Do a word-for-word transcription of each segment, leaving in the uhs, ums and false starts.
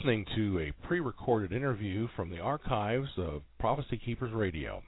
listening to a pre-recorded interview from the archives of Prophecy Keepers Radio.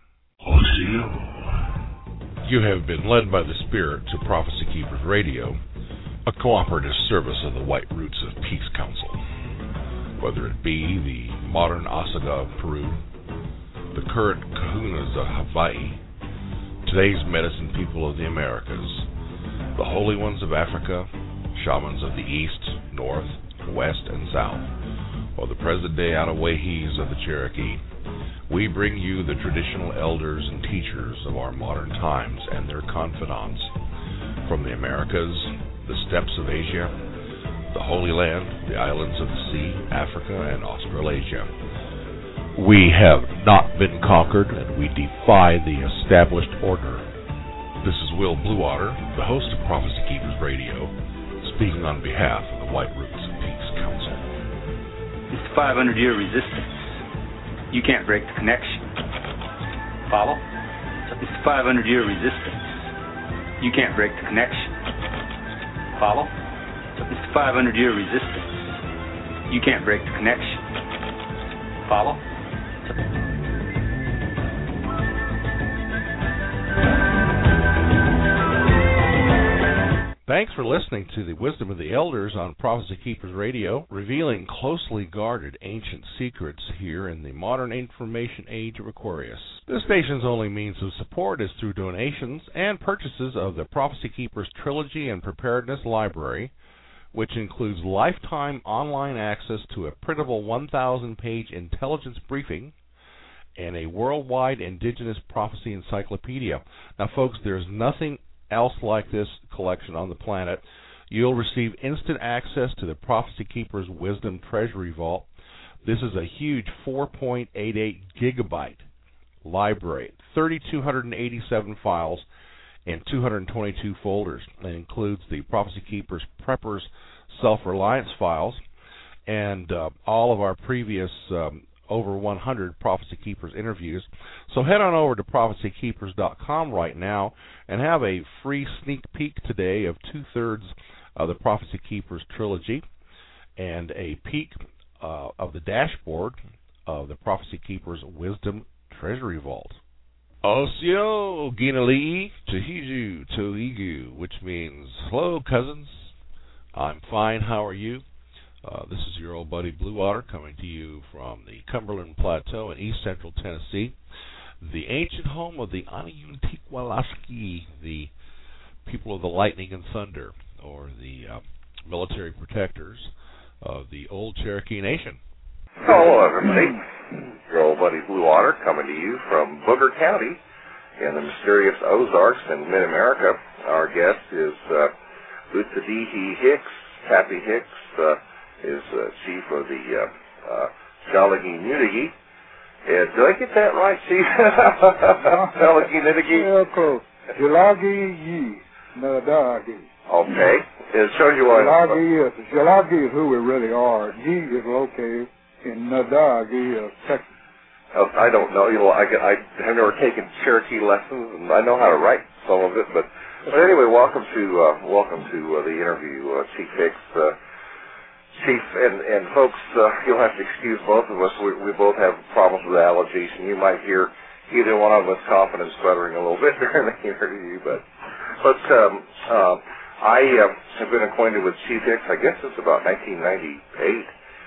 You have been led by the Spirit to Prophecy Keepers Radio, a cooperative service of the White Roots of Peace Council. Whether it be the modern Osaga of Peru, the current Kahunas of Hawaii, today's medicine people of the Americas, the holy ones of Africa, shamans of the East, North, West, and South, or the present-day Anawahis of the Cherokee, we bring you the traditional elders and teachers of our modern times and their confidants from the Americas, the steppes of Asia, the Holy Land, the islands of the sea, Africa, and Australasia. We have not been conquered, and we defy the established order. This is Will Bluewater, the host of Prophecy Keepers Radio, speaking on behalf of the White Roots of Peace Council. It's the five hundred year resistance. You can't break the connection. Follow? It's the five hundred year resistance. You can't break the connection. Follow? It's the five hundred year resistance. You can't break the connection. Follow? Thanks for listening to the Wisdom of the Elders on Prophecy Keepers Radio, revealing closely guarded ancient secrets here in the modern information age of Aquarius. This station's only means of support is through donations and purchases of the Prophecy Keepers Trilogy and Preparedness Library, which includes lifetime online access to a printable one thousand page intelligence briefing and a worldwide indigenous prophecy encyclopedia. Now, folks, there's nothing else like this collection on the planet. You'll receive instant access to the Prophecy Keepers Wisdom Treasury Vault. This is a huge four point eight eight gigabyte library, three thousand two hundred eighty-seven files and two hundred twenty-two folders. It includes the Prophecy Keepers Preppers Self-Reliance files and uh, all of our previous um, over one hundred Prophecy Keepers interviews. So head on over to prophecy keepers dot com right now and have a free sneak peek today of two-thirds of the Prophecy Keepers trilogy and a peek uh, of the dashboard of the Prophecy Keepers Wisdom Treasury Vault. Osio Ginalii Tahiju Toigu, which means, hello cousins, I'm fine, how are you? Uh, this is your old buddy Bluewater coming to you from the Cumberland Plateau in east central Tennessee, the ancient home of the Aniyuntikwalaski, the people of the lightning and thunder, or the uh, military protectors of the old Cherokee Nation. Hello, everybody. Your old buddy Bluewater coming to you from Booger County in the mysterious Ozarks in mid-America. Our guest is uh, Utadihi Hicks, Happy Hicks, uh, is uh, chief of the uh, uh, Jalagi Nudigi. Uh, did I get that right, chief? Jalagi Nudigi? Yeah, close. Jalagi Yi Nadagi. Okay. It shows you what... Jalagi is, Jalagi is who we really are. Yi is located in Nadagi, uh, Texas. Oh, I don't know. You know, I, I have never taken Cherokee lessons, and I know how to write some of it. But, but anyway, welcome to uh, welcome to uh, the interview, uh, Chief Hicks. Uh, Chief, and, and folks, uh, you'll have to excuse both of us. We, we both have problems with allergies, and you might hear either one of us coughing and stuttering a little bit during the interview. But, but um, uh, I uh, have been acquainted with Chief Hicks, I guess it's about nineteen ninety-eight.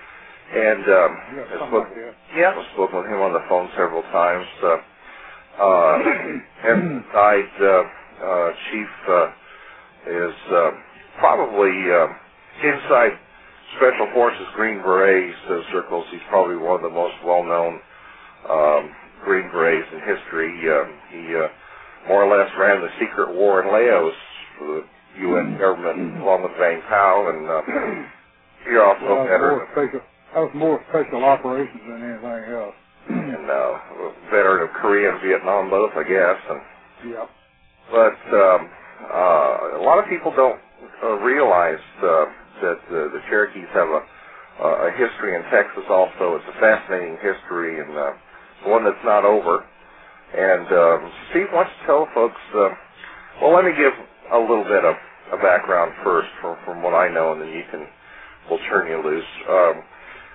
And um, yeah, I spoke, like yeah, I've spoken with him on the phone several times. Uh, uh, and died, uh, uh, Chief uh, is uh, probably uh, inside Special Forces Green Berets uh, circles. He's probably one of the most well-known um, Green Berets in history. Uh, he uh, more or less ran the secret war in Laos for the U S government, along with Vang Pao, and uh, he also well, veteran. Special, that was more special operations than anything else. And uh, a veteran of Korea and Vietnam, both, I guess. And, yeah. But um, uh, a lot of people don't uh, realize uh, that uh, the Cherokees have a, uh, a history in Texas also. It's a fascinating history, and uh, one that's not over. And um, Steve wants to tell folks, uh, well, let me give a little bit of a background first from, from what I know, and then you can, we'll turn you loose. Um,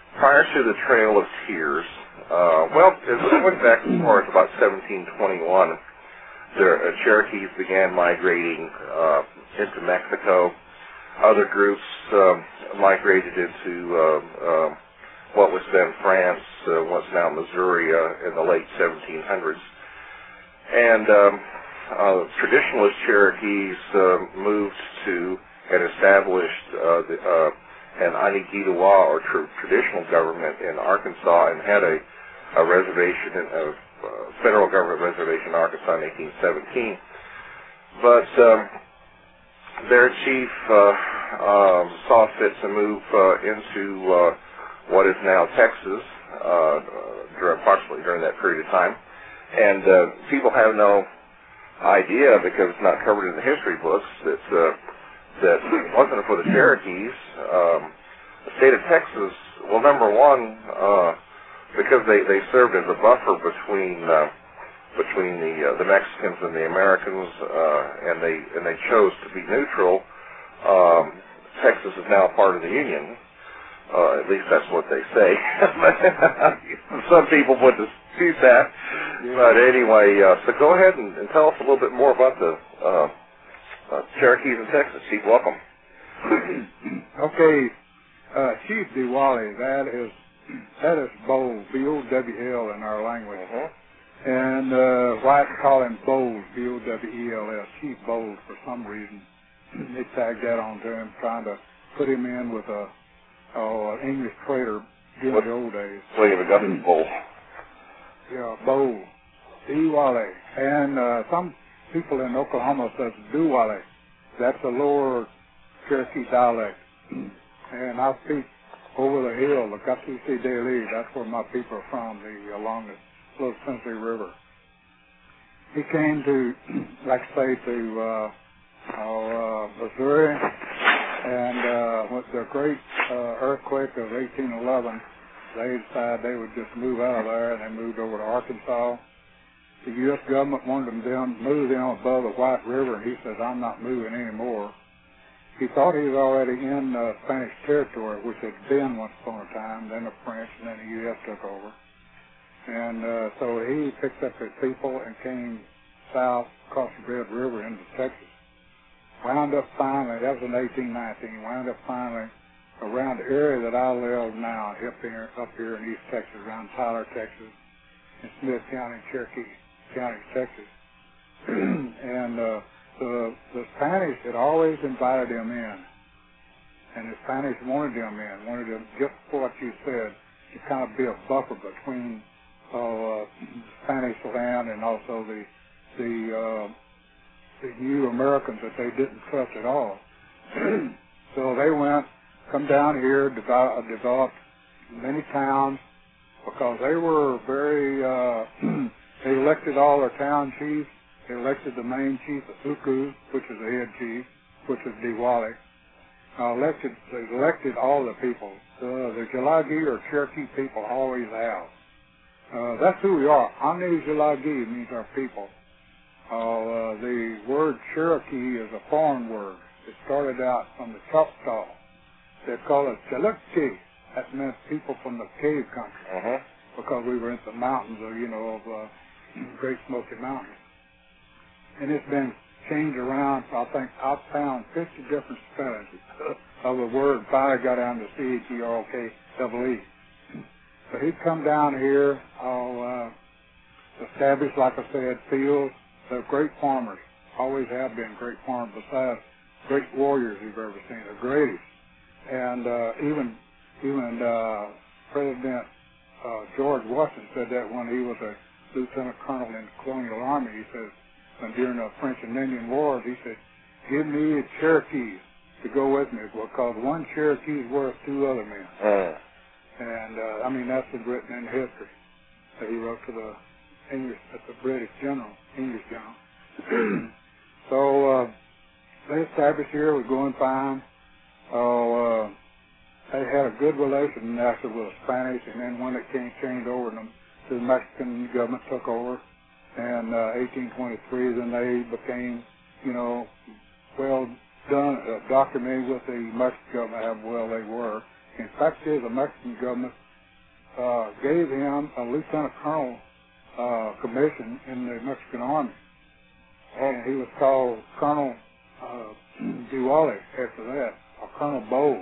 prior to the Trail of Tears, uh, well, it went back as far as about seventeen twenty-one. The uh, Cherokees began migrating uh, into Mexico. Other groups um, migrated into uh, uh, what was then France, uh, what's now Missouri, uh, in the late seventeen hundreds. And um, uh, traditionalist Cherokees uh, moved to and established uh, the, uh, an Anigitawa, or tr- traditional government in Arkansas, and had a, a reservation, a uh, federal government reservation in Arkansas in eighteen seventeen. But um, their chief uh, um, saw fit to move uh, into uh, what is now Texas, uh, during, approximately during that period of time. And uh, people have no idea, because it's not covered in the history books, that uh, that it wasn't for the Cherokees. Um, the state of Texas, well, number one, uh, because they, they served as a buffer between uh, between the uh, the Mexicans and the Americans, uh, and they and they chose to be neutral. Um, Texas is now part of the Union. Uh, at least that's what they say. Some people would dispute that. But anyway, uh, so go ahead and, and tell us a little bit more about the uh, uh, Cherokees in Texas. Chief, welcome. Okay, uh, Chief Diwali, that is that is Bold, B O W L in our language. Uh-huh. And uh, whites call him Bold, B O W E L S, Chief Bold for some reason. They tagged that onto him, trying to put him in with a Oh, an English trader during what, the old days. William Augustus Bold. Yeah, Bold. Diwali. And uh, some people in Oklahoma says Duwale. That's a lower Cherokee dialect. And I speak over the hill, the Gatusi Daily. That's where my people are from, the along the Little Tennessee River. He came to, like I say, to uh, uh, Missouri. And uh, with the great uh, earthquake of eighteen eleven, they decided they would just move out of there, and they moved over to Arkansas. The U S government wanted them down, move them above the White River, and he said, I'm not moving anymore. He thought he was already in uh, Spanish territory, which had been once upon a time, then the French, and then the U S took over. And uh, so he picked up his people and came south across the Red River into Texas. Wound up finally, that was in eighteen nineteen, wound up finally around the area that I live now, up here, up here in East Texas, around Tyler, Texas, in Smith County, Cherokee County, Texas. and uh, the, the Spanish had always invited him in, and the Spanish wanted him in, wanted him, just what you said, to kind of be a buffer between uh, Spanish land and also the the uh, the new Americans that they didn't trust at all. So they went, come down here, develop, developed many towns, because they were very, uh, they elected all their town chiefs. They elected the main chief of Suku, which is the head chief, which is Diwali. Uh, elected, they elected all the people. Uh, the Jalagi or Cherokee people always have. Uh, that's who we are. Ane Jalagi means our people. Uh, uh, the word Cherokee is a foreign word. It started out from the Choctaw. They call it Chalukchi. That meant people from the cave country, uh-huh. because we were in the mountains, of, you know, of uh, Great Smoky Mountains. And it's been changed around. I think I've found fifty different spellings of the word. Finally got down to C H E R O K double E. So he'd come down here, all uh, established, like I said, fields. They're great farmers, always have been great farmers, besides great warriors you've ever seen, the greatest. And uh, even even uh, President uh, George Washington said that when he was a lieutenant colonel in the colonial army. He says, when during the French and Indian Wars, he said, give me Cherokees to go with me, because one Cherokee is worth two other men. Uh. And, uh, I mean, that's been written in history that he wrote to the English, that's the British general, English general. So uh, they established here, was going fine. Oh, uh, they had a good relation actually with the Spanish, and then when it came changed over to them, the Mexican government took over, and uh, eighteen twenty-three, then they became, you know, well done, uh, documented with the Mexican government how well they were In fact, the Mexican government uh, gave him a lieutenant colonel uh, commission in the Mexican Army. And he was called Colonel uh, Duwale after that, or Colonel Bowles.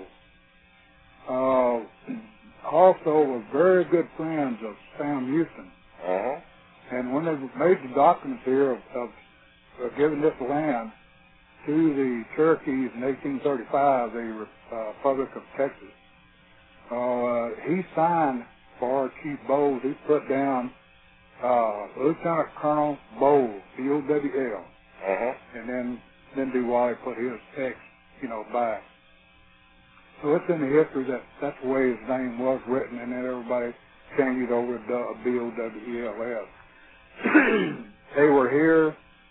Uh, also was very good friends of Sam Houston. Uh-huh. And when they made the documents here of, of, of giving this land to the Cherokees in eighteen thirty-five, the uh, Republic of Texas, uh, he signed for Chief Bowles, he put down uh, Lieutenant Colonel Bowles, B O W L, uh-huh. and then, then Duwale put his X, you know, back. So it's in the history that that's the way his name was written, and then everybody changed it over to B O W L S. They were here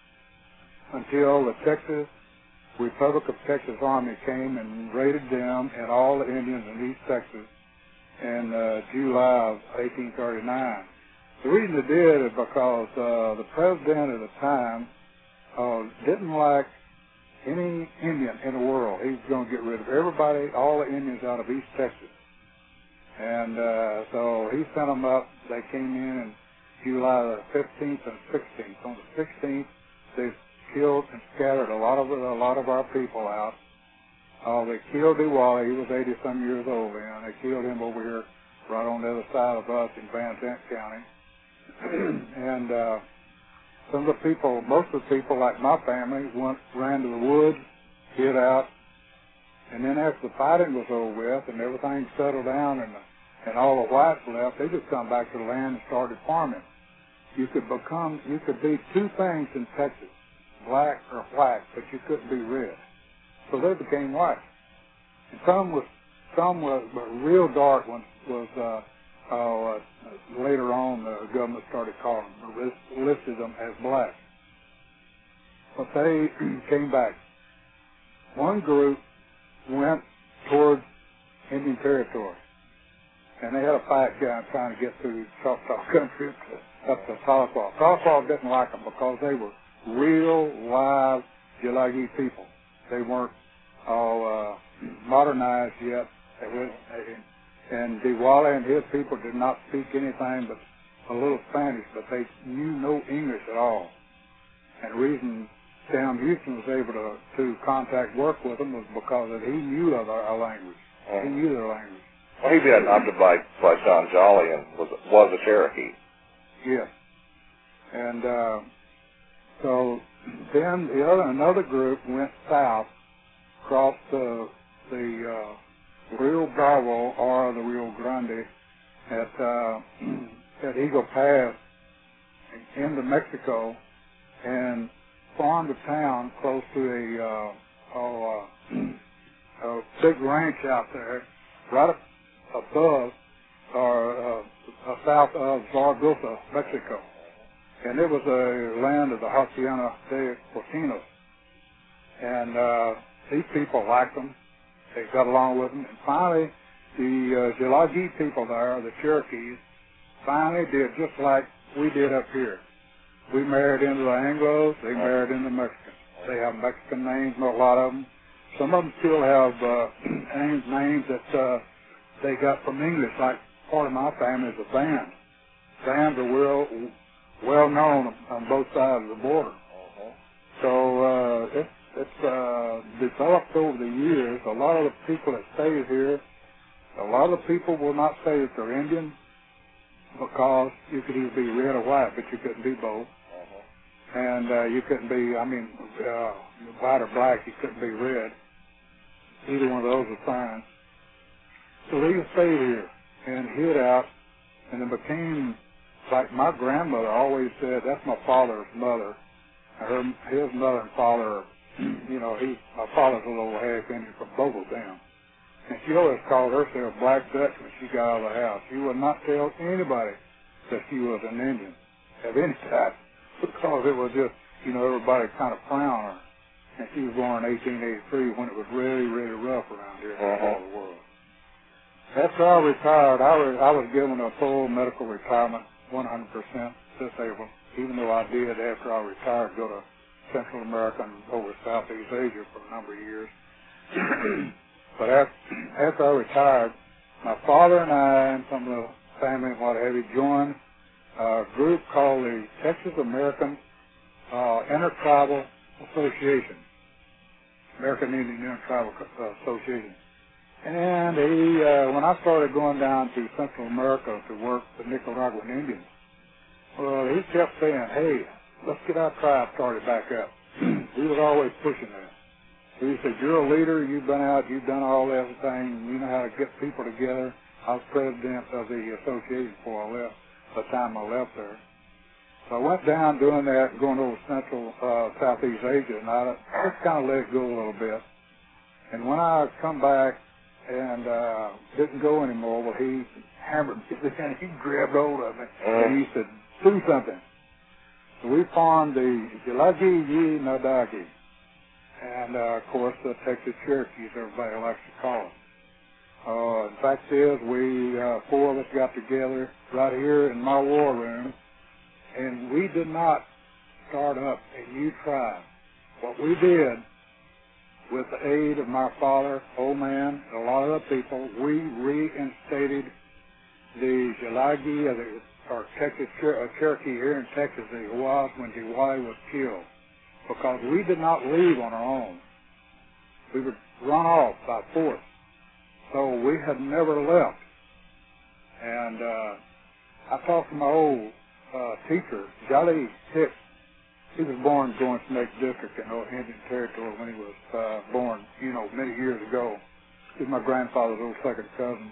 until the Texas Republic of Texas Army came and raided them and all the Indians in East Texas in uh, July of eighteen thirty-nine. The reason they did is because uh, the president at the time uh, didn't like any Indian in the world. He was going to get rid of everybody, all the Indians out of East Texas. And uh, so he sent them up. They came in in July the fifteenth and sixteenth. On the sixteenth, they killed and scattered a lot of a lot of our people out. Uh, they killed Duwale. He was eighty some years old then. They killed him over here, right on the other side of us in Van Zandt County. and uh, some of the people, most of the people, like my family, went ran to the woods, hid out, and then after the fighting was over with and everything settled down and the, and all the whites left, they just come back to the land and started farming. You could become, you could be two things in Texas, black or white, but you couldn't be red. So they became white. And some was, some was, but real dark ones was, uh, uh, later on the government started calling them, listed them as black. But they came back. One group went towards Indian Territory, and they had a fight down trying to get through Choctaw country up to Tahlequah. Tahlequah didn't like them because they were real, live Gilagi people. They weren't all uh, modernized yet. They was, they, and Duwale and his people did not speak anything but a little Spanish, but they knew no English at all. And the reason Sam Houston was able to, to contact work with them was because that he knew of our, our language. Mm. He knew their language. Well, he'd been adopted by, by John Jolly and was, was a Cherokee. Yes. And uh, so then the other another group went south, crossed the, the uh, Rio Bravo or the Rio Grande at, uh, at Eagle Pass into Mexico and farmed a town close to a, uh, oh, uh, a big ranch out there, right up above or uh, uh, south of Zaragoza, Mexico. And it was a land of the Hacienda de Porcinos. And uh, these people liked them. They got along with them. And finally, the uh, Gilagi people there, the Cherokees, finally did just like we did up here. We married into the Anglos. They married into Mexicans. They have Mexican names, a lot of them. Some of them still have uh, names, names that uh, they got from English, like part of my family is a Van. Vans are well, well known on both sides of the border. Uh-huh. So uh, it's, it's uh, developed over the years. A lot of the people that stay here, a lot of the people will not say that they're Indian because you could either be red or white, but you couldn't be both. Uh-huh. And uh, you couldn't be, I mean, uh, white or black, you couldn't be red. Either one of those is fine. So they stayed here and hid out, and it became, like my grandmother always said, that's my father's mother. Her, his mother and father, you know, he, my father's a little half Indian from both of them. And she always called herself Black Dutch when she got out of the house. She would not tell anybody that she was an Indian of any type because it was just, you know, everybody kind of frowned her. And she was born in eighteen eighty-three when it was really, really rough around here in all the world. After I retired, I, re- I was given a full medical retirement, one hundred percent disabled, even though I did, after I retired, go to Central America and over Southeast Asia for a number of years. But after, after I retired, my father and I and some of the family and what have you joined a group called the Texas American uh, Intertribal Association, American Indian Intertribal Association. And he, uh, when I started going down to Central America to work with Nicaraguan Indians, well, he kept saying, hey, let's get our tribe started back up. He was always pushing that. So he said, you're a leader, you've been out, you've done all everything, you know how to get people together. I was president of the association before I left, the time I left there. So I went down doing that, going over Central, uh, Southeast Asia, and I just kind of let it go a little bit. And when I come back and uh, didn't go anymore, well, he hammered me, and he grabbed hold of me, and he said, do something. So we formed the Yilagi Yi Nadagi. And, uh, of course, the Texas Cherokees, everybody likes to call them. Uh, in fact is, we, uh, four of us got together right here in my war room, and we did not start up a new tribe. What we did, with the aid of my father, old man, and a lot of other people, we reinstated the Yilagi, or, the, or Texas Cher- Cherokee here in Texas, as it was when Diwali was killed. Because we did not leave on our own. We would run off by force. So we had never left. And uh, I talked to my old uh, teacher, Jolly Hicks. He was born in Joint Snake District in Indian Territory when he was uh, born, you know, many years ago. He was my grandfather's old second cousin.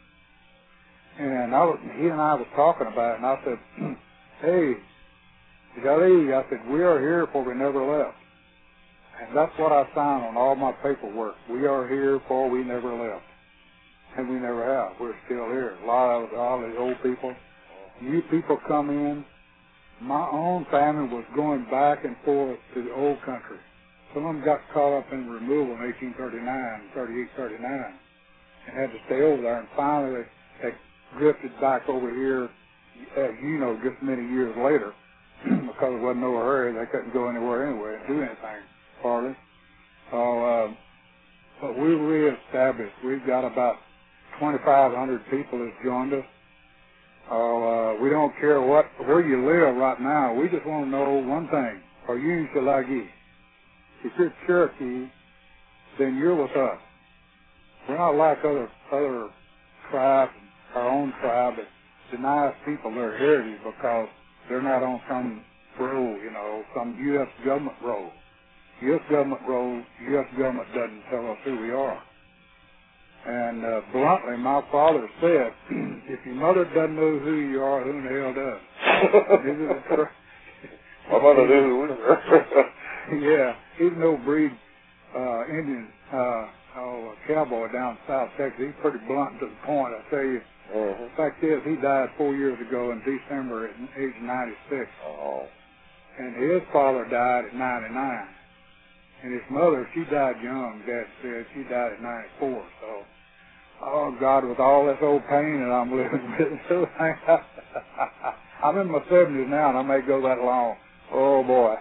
And I was, he and I were talking about it, and I said, hey, Jolly, I said, we are here for we never left. And that's what I signed on all my paperwork. We are here for we never left. And we never have. We're still here. A lot of all these old people. New people come in. My own family was going back and forth to the old country. Some of them got caught up in removal in eighteen thirty-nine, thirty-eight, thirty-nine, and had to stay over there. And finally, they drifted back over here, as you know, just many years later. Because there wasn't no hurry, they couldn't go anywhere anyway and do anything, hardly. So, uh, but we reestablished. We've got about twenty-five hundred people that's joined us. Uh, we don't care what where you live right now. We just want to know one thing: are you Yilagi? If you're Cherokee, then you're with us. We're not like other other tribes, our own tribe that denies people their heritage because they're not on some roll, you know, some U S government roll. U S government roll, U S government doesn't tell us who we are. And uh, bluntly, my father said, if your mother doesn't know who you are, who in the hell does? My mother knew who we were. Yeah, he's an old breed uh, Indian uh, oh, cowboy down South Texas. He's pretty blunt to the point, I tell you. Mm-hmm. The fact is, he died four years ago in December at age ninety-six. Oh. And his father died at ninety-nine. And his mother, she died young, Dad said. She died at ninety-four. So, oh, God, with all this old pain that I'm living with, I'm in my seventies now, and I may go that long. Oh, boy.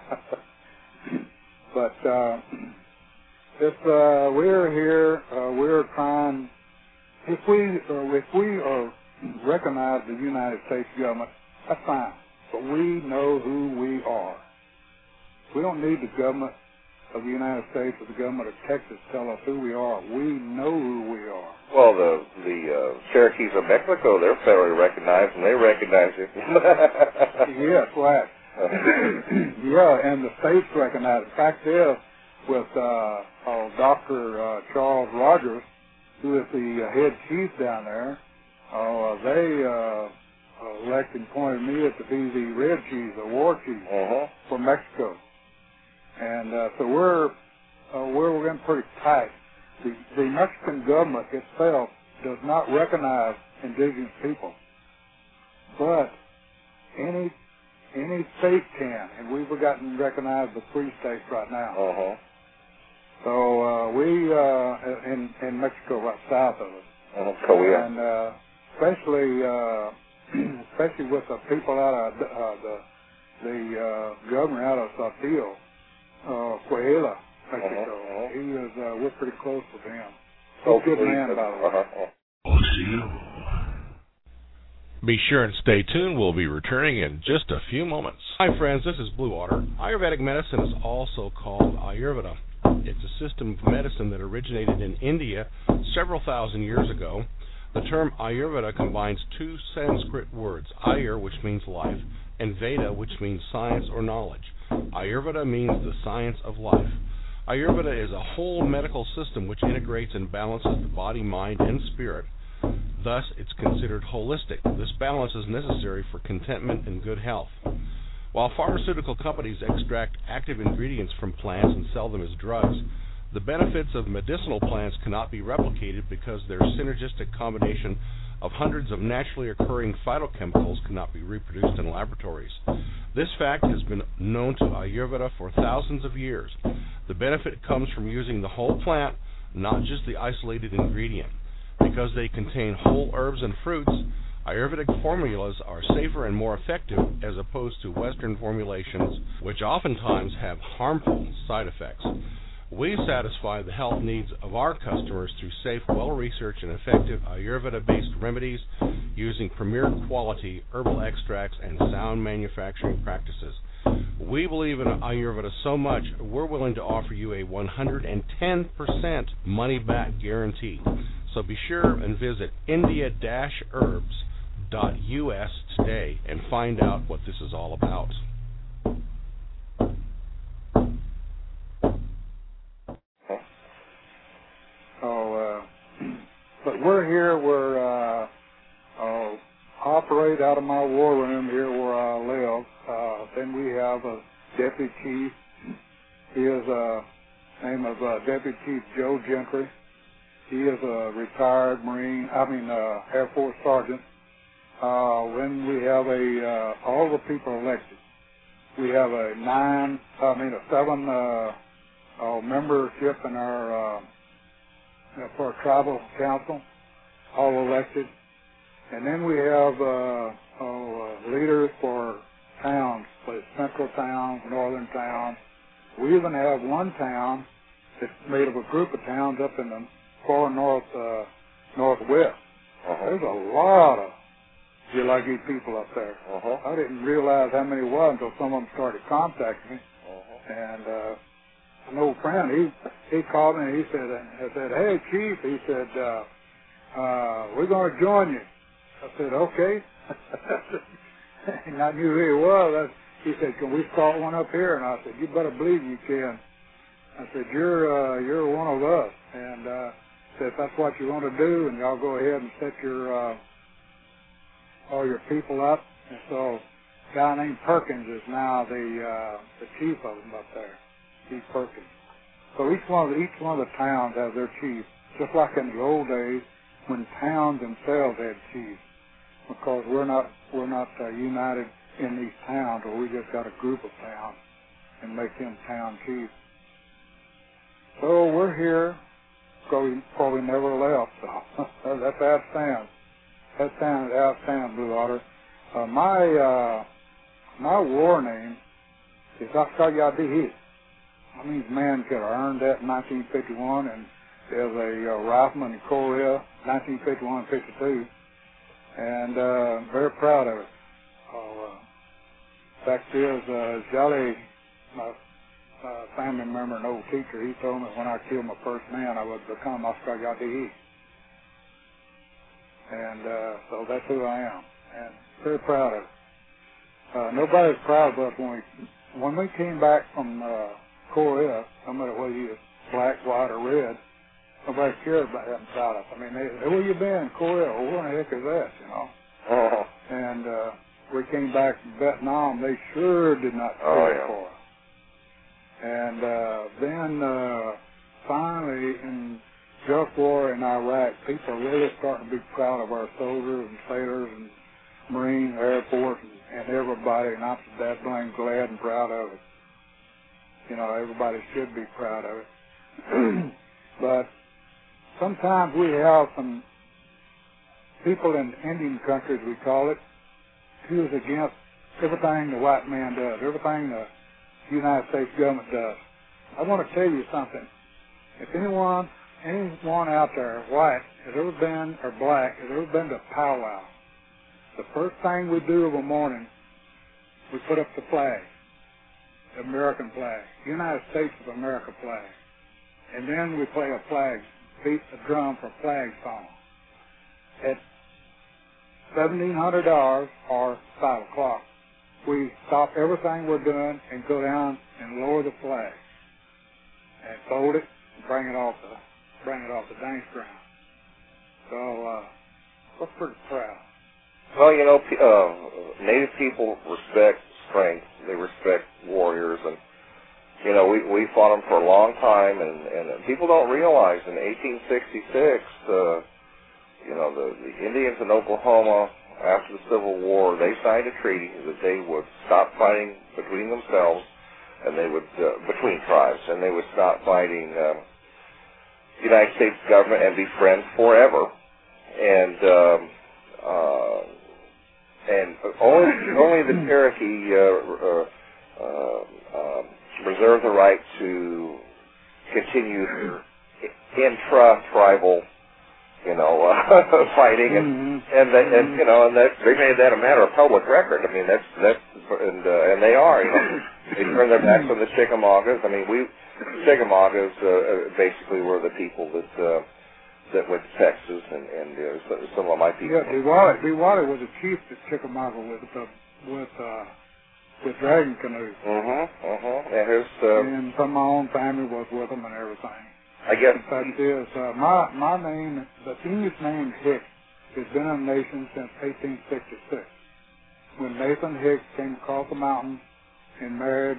But uh, if uh, we're here, uh, we're trying... If we uh, if we are recognize the United States government, that's fine. But we know who we are. We don't need the government of the United States or the government of Texas to tell us who we are. We know who we are. Well, the the uh, Cherokees of Mexico, they're federally recognized, and they recognize you. Yes, right. Yeah, and the states recognize it. The fact is, with uh, oh, Doctor Uh, Charles Rogers, who is the uh, head chief down there, uh, they uh, elected and appointed me to be the Red Chief, the War Chief uh-huh. for Mexico. And uh, so we're uh, we're we're getting pretty tight. The, the Mexican government itself does not recognize indigenous people, but any any state can, and we've gotten recognized the three states right now. Uh-huh. So uh, we uh, in in Mexico, right south of us, uh-huh. Korea, and uh, especially uh, especially with the people out of uh, the the uh, governor out of Saltillo, uh, Coahuila, Mexico. Uh-huh. He was uh, we're pretty close with him. Oh, He's a good man, by the way. Uh-huh. Be sure and stay tuned. We'll be returning in just a few moments. Hi, friends. This is Blue Water. Ayurvedic medicine is also called Ayurveda. It's a system of medicine that originated in India several thousand years ago. The term Ayurveda combines two Sanskrit words, Ayur, which means life, and Veda, which means science or knowledge. Ayurveda means the science of life. Ayurveda is a whole medical system which integrates and balances the body, mind, and spirit. Thus, it's considered holistic. This balance is necessary for contentment and good health. While pharmaceutical companies extract active ingredients from plants and sell them as drugs, the benefits of medicinal plants cannot be replicated because their synergistic combination of hundreds of naturally occurring phytochemicals cannot be reproduced in laboratories. This fact has been known to Ayurveda for thousands of years. The benefit comes from using the whole plant, not just the isolated ingredient. Because they contain whole herbs and fruits, Ayurvedic formulas are safer and more effective as opposed to Western formulations, which oftentimes have harmful side effects. We satisfy the health needs of our customers through safe, well-researched, and effective Ayurveda-based remedies using premier quality herbal extracts and sound manufacturing practices. We believe in Ayurveda so much, we're willing to offer you a one hundred ten percent money-back guarantee. So be sure and visit india dash herbs dot U S today and find out what this is all about. Oh, uh, but we're here, we're, uh, uh, operate out of my war room here where I live. Uh, then we have a deputy chief. He is a name of uh, Deputy Chief Joe Gentry. He is a retired Marine, I mean, uh, Air Force Sergeant. Uh, when we have a, uh, all the people elected, we have a nine, I mean, a seven, uh, uh membership in our, uh, for our tribal council, all elected. And then we have, uh, oh, uh, leaders for towns, like central towns, northern towns. We even have one town that's made of a group of towns up in the far north, uh, northwest. Uh-huh. There's a lot of Yulagi people up there. Uh-huh. I didn't realize how many was until some of them started contacting me. Uh-huh. And uh, an old friend, he he called me and he said, I said, hey, Chief, he said, uh, uh, we're going to join you. I said, okay. And I knew who he was. I, he said, can we start one up here? And I said, you better believe you can. I said, you're uh, you're one of us. And uh, said, if that's what you want to do, and y'all go ahead and set your uh, all your people up. And so a guy named Perkins is now the uh, the chief of them up there, Chief Perkins. So each one of the, each one of the towns has their chief, just like in the old days when towns themselves had chiefs. Because we're not we're not uh, united in these towns, or we just got a group of towns and make them town chiefs. So we're here because we probably never left. So that's how it stands. That stands how it stands, Blue Water. Uh, my uh, my war name is Askayadihi. That means man could have earned that in nineteen fifty-one, and there's a uh, rifleman in Korea, nineteen fifty-one fifty-two, and uh, I'm very proud of it. Uh, fact is, uh, Jolly, my uh, family member, an old teacher, he told me when I killed my first man, I would become Askayadihi. And uh, so that's who I am, and very proud of it. Uh, nobody's proud of us when we, when we came back from uh, Korea, no matter whether you was black, white, or red, nobody cared about that about us. I mean, they said, where you been? Korea? Well, where the heck is that, you know? Oh. And uh, we came back from Vietnam, they sure did not care oh, yeah. for us. And uh, then uh, finally in Gulf War in Iraq, people are really starting to be proud of our soldiers and sailors and Marine, Air Force, and, and everybody, and I'm that blame glad and proud of it. You know, everybody should be proud of it. But sometimes we have some people in Indian countries, we call it, who is against everything the white man does, everything the United States government does. I want to tell you something. If anyone, anyone out there, white, has ever been, or black, has ever been to powwow, the first thing we do of a morning, we put up the flag, the American flag, United States of America flag. And then we play a flag, beat a drum for flag song. At seventeen hundred hours, or five o'clock, we stop everything we're doing and go down and lower the flag and fold it and bring it off the bring it off the dance ground. So uh, we're pretty proud. Well, you know, uh, Native people respect strength. They respect warriors, and you know, we we fought them for a long time, and and people don't realize in eighteen sixty-six, uh, you know, the, the Indians in Oklahoma, after the Civil War, they signed a treaty that they would stop fighting between themselves, and they would uh, between tribes, and they would stop fighting uh, the United States government and be friends forever. And um, uh, and only only the Cherokee uh, uh, uh, uh, reserve the right to continue intra-tribal, you know, uh, fighting, and mm-hmm. and, they, and you know, and that they made that a matter of public record. I mean, that's that's and uh, and they are, you know, they turned their backs on the Chickamaugas. I mean, we Chickamaugas uh, basically were the people that uh, that went to Texas, and and uh, some of my people. Yeah, Diwali, Diwali was a chief at Chickamauga with uh, with uh, with dragon canoes. Mhm, mhm. And his uh, and some of my own family was with them and everything. I guess. In fact, is uh, my my name, the English name Hicks, has been in the nation since eighteen sixty-six, when Nathan Hicks came across the mountain and married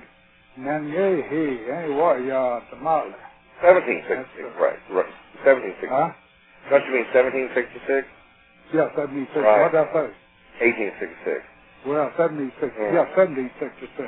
Nanyehi, anyway, uh, Tamale. seventeen sixty-six, right, right. seventeen sixty-six. Huh? Don't you mean seventeen sixty-six? Yeah, seventy-six. Right. What did I say? eighteen sixty-six. Well, seventy-six. Mm. Yeah, seventeen sixty-six.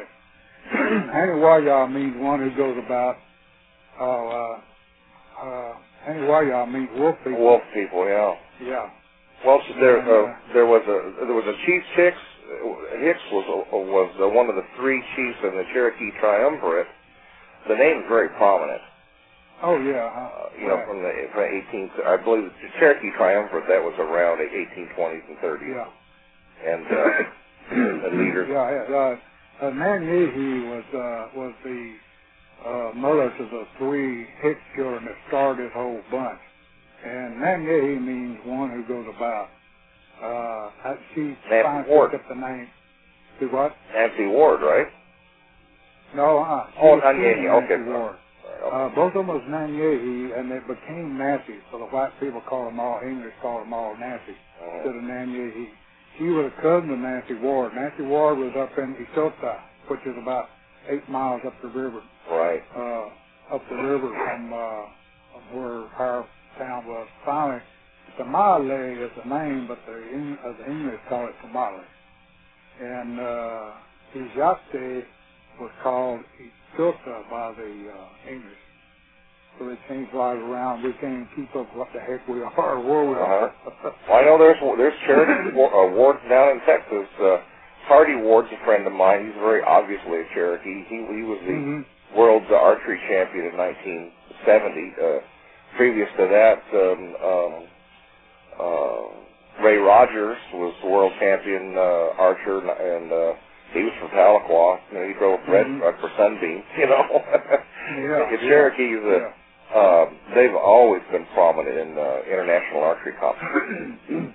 Anyway, y'all means one who goes about. Oh, uh, uh, anyway, y'all means wolf people. Wolf people, yeah. Yeah. Well, there And, uh, uh, there was a there was a Chief Hicks. Hicks was a, was uh, one of the three chiefs in the Cherokee Triumvirate. The name is very prominent. Oh yeah. Uh, Uh, you know, from the from eighteenth, I believe the Cherokee Triumvirate, that was around the eighteen twenties and thirties. Yeah. And uh, the leaders. Yeah, yeah. Uh, uh, Nanyehi was uh, was the uh, mother to the three Hicks children that started this whole bunch. And Nanyehi means one who goes about. Uh, she finally Ward. picked up the name. Do what? Nancy Ward, right? No, uh. Oh, Nanyehi. Okay. Ward. Right, okay. Uh, both of them was Nanyehi, and they became Nancy. So the white people call them all, English call them all Nancy, Uh-huh. instead of Nanyehi. She was a cousin of Nancy Ward. Nancy Ward was up in Isota, which is about eight miles up the river. Right. Uh, up the river from, uh, from where our town was. Finally, Tamale is the name, but the, Eng- uh, the English call it Tamale. And uh, Ijate was called Isota by the uh, English. So they changed right around. We can't keep up what the heck we are, where we are. Uh-huh. Well, I know there's there's Cherokee uh, Ward down in Texas. Uh, Hardy Ward's a friend of mine. He's very obviously a Cherokee. He he was the Mm-hmm. world's archery champion in nineteen seventy. Uh, previous to that, um, um, uh, Ray Rogers was the world champion uh, archer, and uh, he was from Tahlequah. You know, he drove a red Mhm. truck for Sunbeam. You know, Yeah, the Cherokees. Uh, yeah. Uh, they've always been prominent in uh, international archery competitions.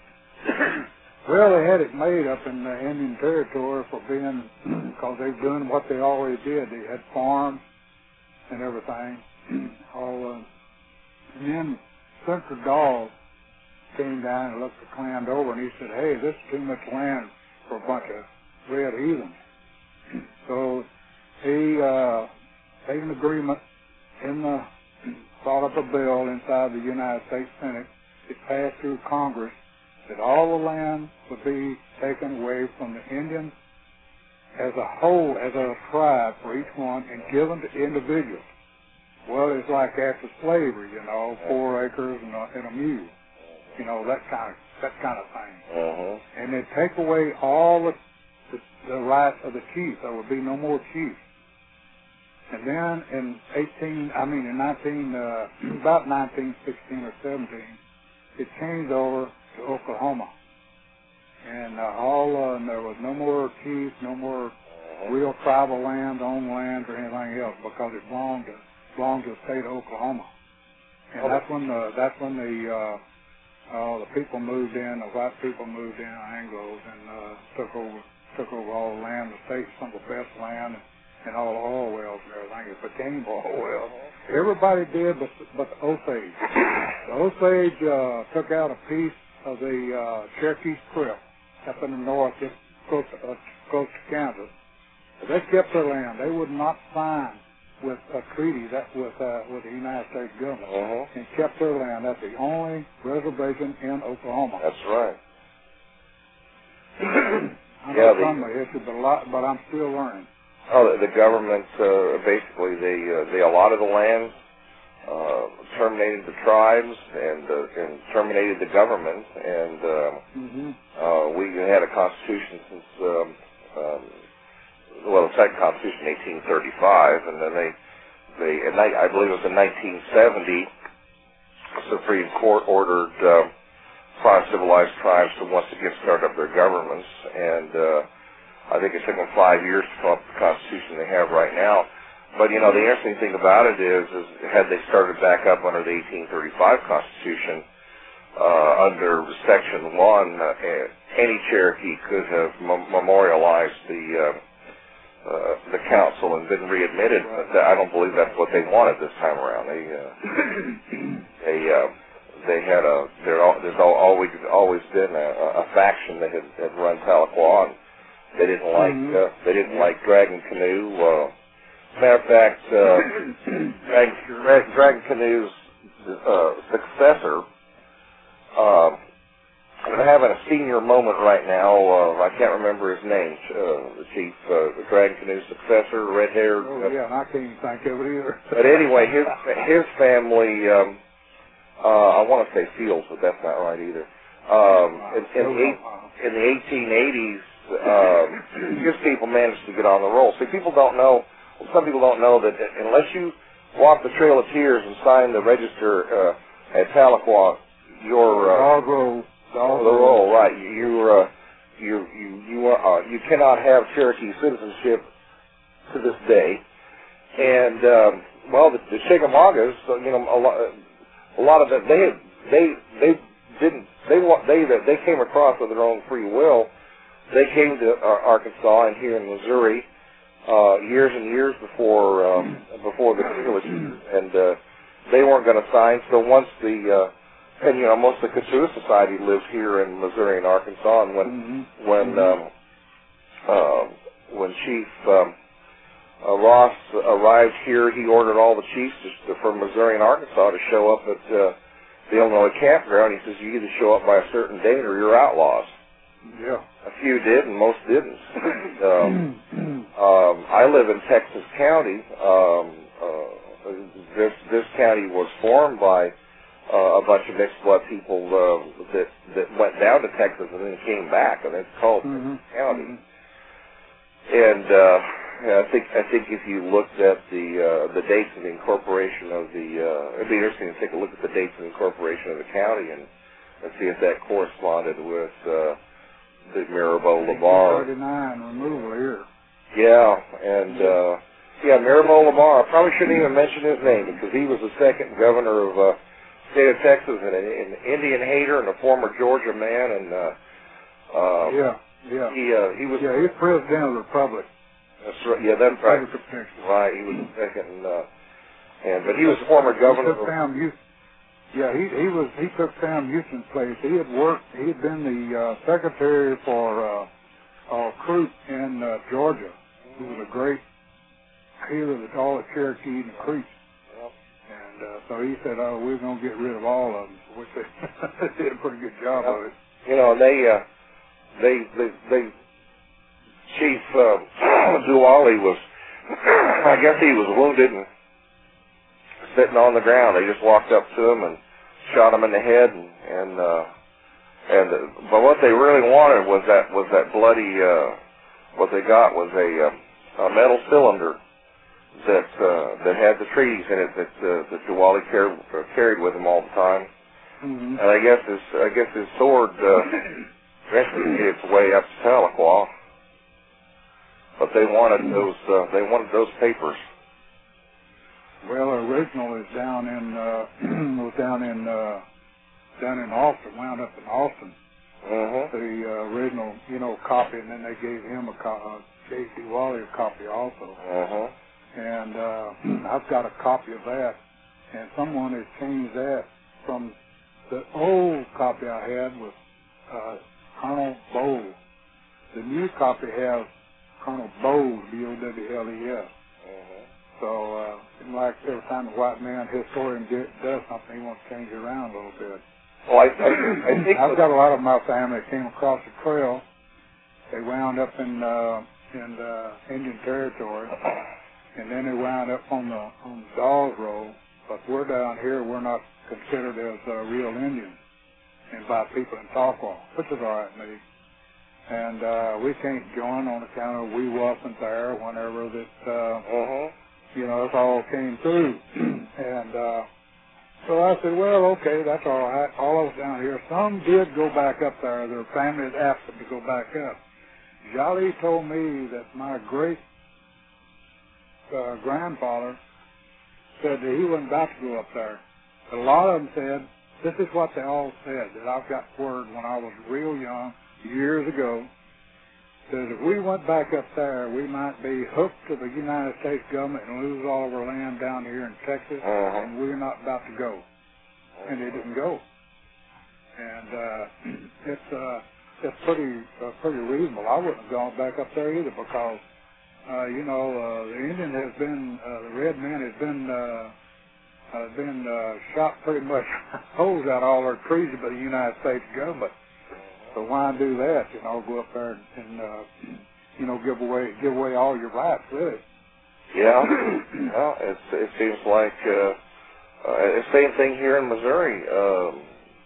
Well, they had it made up in the Indian Territory for being, because they were doing what they always did. They had farms and everything. All, uh, and then Senator Dawes came down and looked the land over, and he said, "Hey, this is too much land for a bunch of red heathens." So he uh, made an agreement in the brought up a bill inside the United States Senate. It passed through Congress that all the land would be taken away from the Indians as a whole, as a tribe for each one, and given to individuals. Well, it's like after slavery, you know, four acres and a, and a mule, you know, that kind of that kind of thing. Uh-huh. And they take away all the, the the rights of the chiefs. There would be no more chiefs. And then in eighteen, I mean in nineteen, uh, about nineteen sixteen or seventeen, it changed over to Oklahoma. And uh, all, uh, and there was no more chiefs, no more real tribal land, owned land, or anything else, because it belonged to, belonged to the state of Oklahoma. And that's when the, that's when the, uh, uh, the people moved in, the white people moved in, Anglos, and uh, took over, took over all the land, the state, some of the best land, and, and all the oil wells and everything. It became oil wells. Everybody did, but but the Osage. The Osage uh, took out a piece of the uh, Cherokee Strip up in the north, just close to, uh, close to Kansas. But they kept their land. They would not sign with a treaty that with uh, with the United States government, uh-huh. and kept their land. That's the only reservation in Oklahoma. That's right. I yeah, know some of the issue, but a lot, but I'm still learning. Oh, the, the government uh, basically they uh, they allotted the land, uh, terminated the tribes, and uh, and terminated the government, and uh, mm-hmm. uh, we had a constitution since um, um, well, the second constitution, eighteen thirty-five, and then they they and I, I believe it was in nineteen seventy, the Supreme Court ordered uh, five civilized tribes to once again start up their governments, and uh, I think it took them five years to come up with the Constitution they have right now. But, you know, the interesting thing about it is, is had they started back up under the eighteen thirty-five Constitution, uh, under Section one, uh, any Cherokee could have mem- memorialized the uh, uh, the council and been readmitted. But I don't believe that's what they wanted this time around. They uh, they uh, they had a there there's always always been a, a faction that had, had run Tahlequah, and they didn't like mm-hmm. uh, they didn't like Dragon Canoe. Uh, matter of fact, uh, Dragon, Dragon, Dragon Canoe's uh, successor. Uh, I'm having a senior moment right now. Uh, I can't remember his name. Uh, the chief, uh, the Dragon Canoe's successor, red-haired. Oh yeah, and I can't even think of it either. But anyway, his his family. Um, uh, I want to say Fields, but that's not right either. Um, in, in, the, in the eighteen eighties. Uh, his people managed to get on the roll. See, people don't know, well, some people don't know that unless you walk the Trail of Tears and sign the register uh, at Tahlequah, you're uh, dog roll, dog the roll, right? You're uh, you you you are uh, you cannot have Cherokee citizenship to this day. And um, well, the, the Chickamaugas, you know, a lot, a lot of them, they they they didn't they want they they came across with their own free will. They came to uh, Arkansas and here in Missouri uh, years and years before um, before the villages, and uh, they weren't going to sign. So once the uh, and you know most of the Kituah Society lives here in Missouri and Arkansas, and when mm-hmm. when um, uh, when Chief um, uh, Ross arrived here, he ordered all the chiefs to, from Missouri and Arkansas to show up at uh, the Illinois campground. He says you either show up by a certain date or you're outlaws. Yeah. A few did, and most didn't. um, um, I live in Texas County. Um, uh, this this county was formed by uh, a bunch of mixed blood people uh, that that went down to Texas and then came back, and it's called mm-hmm. Texas County. And uh, I think I think if you looked at the uh, the dates of the incorporation of the, uh, it'd be interesting to take a look at the dates of the incorporation of the county and, and see if that corresponded with. Uh, The Mirabeau Lamar. thirty-nine removal here. Yeah, and uh, yeah, Mirabeau Lamar. I probably shouldn't even mention his name because he was the second governor of uh, state of Texas and an, an Indian hater and a former Georgia man. And uh, uh, yeah, yeah, he uh, he was yeah, he's president of the Republic. That's right. Yeah, that's right. Right, he was the second. Uh, and but he was the former governor. He took Sam Houston. Yeah, he he was he took Sam Houston's place. He had worked. He had been the uh, secretary for uh, uh, Crute in uh, Georgia. He was a great healer of all the Cherokee and the Creek. Yep. And uh, so he said, "Oh, we're gonna get rid of all of them," which they, they did a pretty good job yep. of it. You know, they uh, they they they Chief uh, Duwally was, I guess he was wounded and sitting on the ground. They just walked up to him and shot him in the head, and and uh, and uh, but what they really wanted was that was that bloody. Uh, what they got was a, uh, a metal cylinder that uh, that had the treaties in it that uh, that Duwally carried, uh, carried with him all the time, Mm-hmm. And I guess his I guess his sword uh, eventually made its way up to Tahlequah, but they wanted those uh, they wanted those papers. Well, the original is down in uh, was down in uh, down in Austin, wound up in Austin. Mm-hmm. The uh, original, you know, copy, and then they gave him a co- uh, gave Diwali a copy also. Mm-hmm. And uh, I've got a copy of that, and someone has changed that from the old copy I had with uh, Colonel Bowles. The new copy has Colonel Bowles, B O W L E S. Mm-hmm. So, uh, it's like every time a white man historian get, does something, he wants to change it around a little bit. Well, I, I, I think I've got a lot of my family that came across the trail. They wound up in uh, in uh, Indian Territory, and then they wound up on the on the Dawes Road. But we're down here, we're not considered as uh, real Indians, and by people in Tahlequah, which is all right with me. And uh, we can't join on account of we wasn't there whenever that, uh, mm-hmm. you know, this all came through. and uh, so I said, well, okay, that's all right. All of us down here, some did go back up there. Their families asked them to go back up. Jolly told me that my great uh, grandfather said that he wasn't about to go up there. But a lot of them said, this is what they all said, that I've got word when I was real young, years ago, that if we went back up there, we might be hooked to the United States government and lose all of our land down here in Texas, uh-huh. and we're not about to go. And they didn't go. And uh, it's uh, it's pretty uh, pretty reasonable. I wouldn't have gone back up there either because, uh, you know, uh, the Indian has been, uh, the red man has been uh, uh, been uh, shot pretty much holes out all their trees by the United States government. So why do that? You know, go up there and, and uh, you know, give away give away all your rights, really. Yeah. Well, it's, it seems like uh, uh, same thing here in Missouri. Um,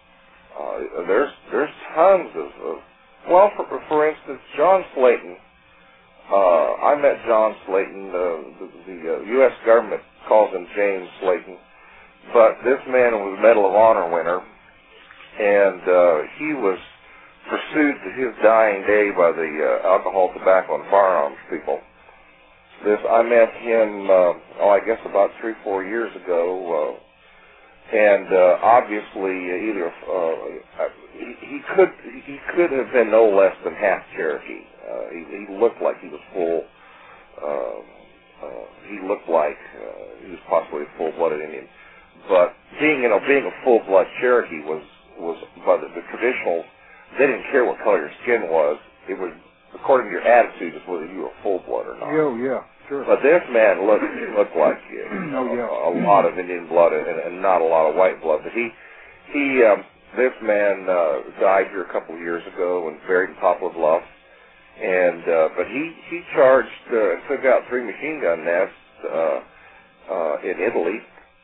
uh, there's there's tons of, of well, for, for instance, John Slayton. Uh, I met John Slayton. Uh, the the uh, U S government calls him James Slayton, but this man was Medal of Honor winner, and uh, he was pursued to his dying day by the uh, alcohol, tobacco, and firearms people. This I met him, uh, oh, I guess about three, four years ago, uh, and uh, obviously either uh, he, he could he could have been no less than half Cherokee. Uh, he, he looked like he was full. Uh, uh, he looked like uh, he was possibly a full-blooded Indian, but being you know being a full-blood Cherokee was was by the, the traditional. They didn't care what color your skin was. It was according to your attitude is whether you were full-blood or not. Oh, yeah, sure. But this man looked looked like you know, oh, yeah. a, a lot of Indian blood and, and not a lot of white blood. But he, he, um, this man uh, died here a couple of years ago and buried in Poplar Bluff. And uh, but he he charged uh, took out three machine gun nests uh, uh, in Italy,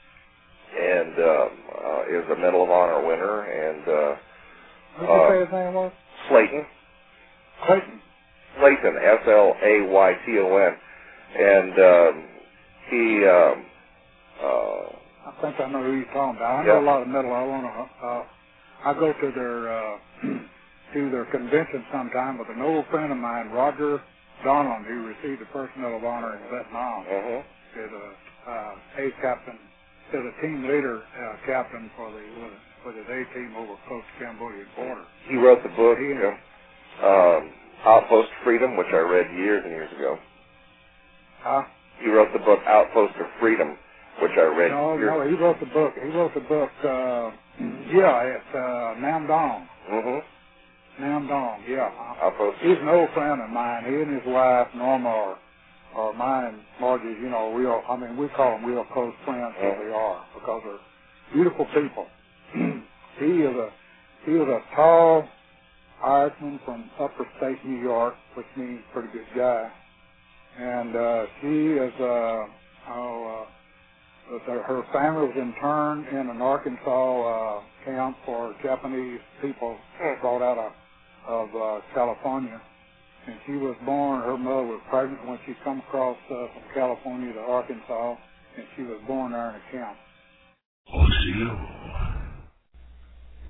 and um, uh, is a Medal of Honor winner. And uh, what did you say his name was? Slayton. Clayton. Slayton, S L A Y T O N. And um, he, um, uh, I think I know who you're talking about. I yeah. know a lot of Medal of Honor. Uh, I go to their uh, to their convention sometime with an old friend of mine, Roger Donlin, who received the first Medal of Honor in Vietnam. uh-huh. Is a uh, A captain, is a team leader uh, captain for the for the A team over close to Cambodian border. He wrote the book. He, uh, um, Outpost Freedom, which I read years and years ago. Huh? He wrote the book Outpost of Freedom, which I read No, years no, he wrote the book. He wrote the book, uh, yeah, it's uh, Nam Dong. Mm-hmm. Nam Dong, yeah. Outpost. He's an old friend of mine. He and his wife, Norma, are, are mine and Margie's, you know, real, I mean, we call them real close friends, so mm-hmm. they are, because they're beautiful people. he is a, he is a tall Irishman from upper state New York, which means pretty good guy. And uh, she is, uh, oh, uh, her family was interned in an Arkansas uh, camp for Japanese people brought out of, of uh, California. And she was born, her mother was pregnant when she come across uh, from California to Arkansas, and she was born there in a camp.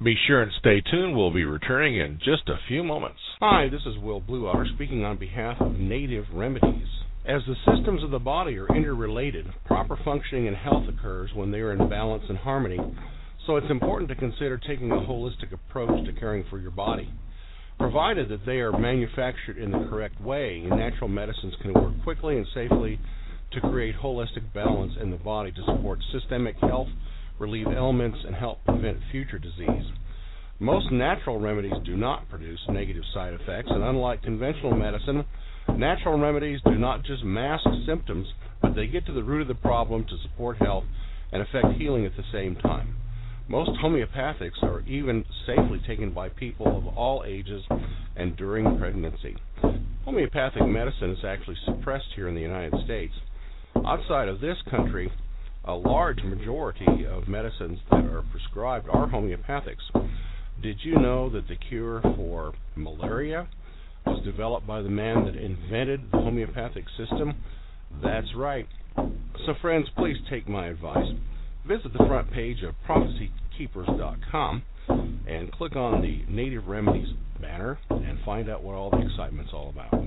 Be sure and stay tuned. We'll be returning in just a few moments. Hi, this is Will Bluewater speaking on behalf of Native Remedies. As the systems of the body are interrelated, proper functioning and health occurs when they are in balance and harmony, so it's important to consider taking a holistic approach to caring for your body. Provided that they are manufactured in the correct way, natural medicines can work quickly and safely to create holistic balance in the body to support systemic health, relieve ailments, and help prevent future disease. Most natural remedies do not produce negative side effects, and unlike conventional medicine, natural remedies do not just mask symptoms, but they get to the root of the problem to support health and affect healing at the same time. Most homeopathics are even safely taken by people of all ages and during pregnancy. Homeopathic medicine is actually suppressed here in the United States. Outside of this country, a large majority of medicines that are prescribed are homeopathics. Did you know that the cure for malaria was developed by the man that invented the homeopathic system? That's right. So friends, please take my advice. Visit the front page of prophecy keepers dot com and click on the Native Remedies banner and find out what all the excitement's all about.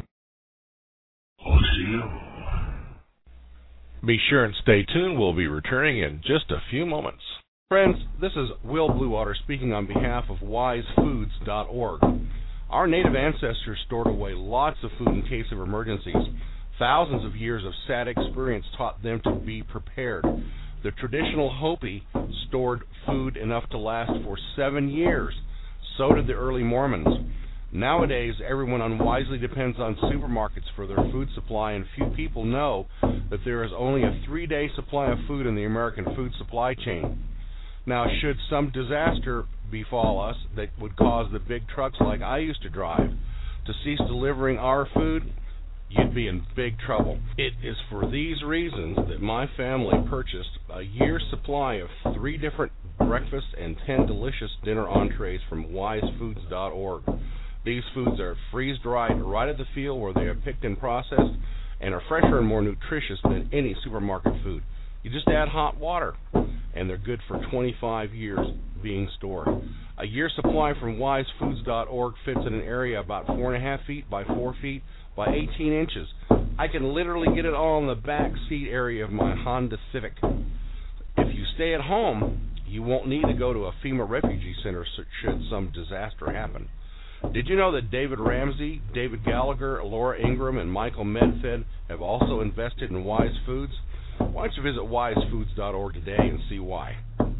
Be sure and stay tuned. We'll be returning in just a few moments. Friends, this is Will Bluewater speaking on behalf of wise foods dot org. Our native ancestors stored away lots of food in case of emergencies. Thousands of years of sad experience taught them to be prepared. The traditional Hopi stored food enough to last for seven years. So did the early Mormons. Nowadays, everyone unwisely depends on supermarkets for their food supply, and few people know that there is only a three-day supply of food in the American food supply chain. Now, should some disaster befall us that would cause the big trucks like I used to drive to cease delivering our food, you'd be in big trouble. It is for these reasons that my family purchased a year's supply of three different breakfasts and ten delicious dinner entrees from wise foods dot org. These foods are freeze-dried right at the field where they are picked and processed and are fresher and more nutritious than any supermarket food. You just add hot water, and they're good for twenty-five years being stored. A year's supply from wise foods dot org fits in an area about four and a half feet by four feet by eighteen inches. I can literally get it all in the back seat area of my Honda Civic. If you stay at home, you won't need to go to a FEMA refugee center should some disaster happen. Did you know that David Ramsey, David Gallagher, Laura Ingram, and Michael Medfed have also invested in Wise Foods? Why don't you visit wise foods dot org today and see why.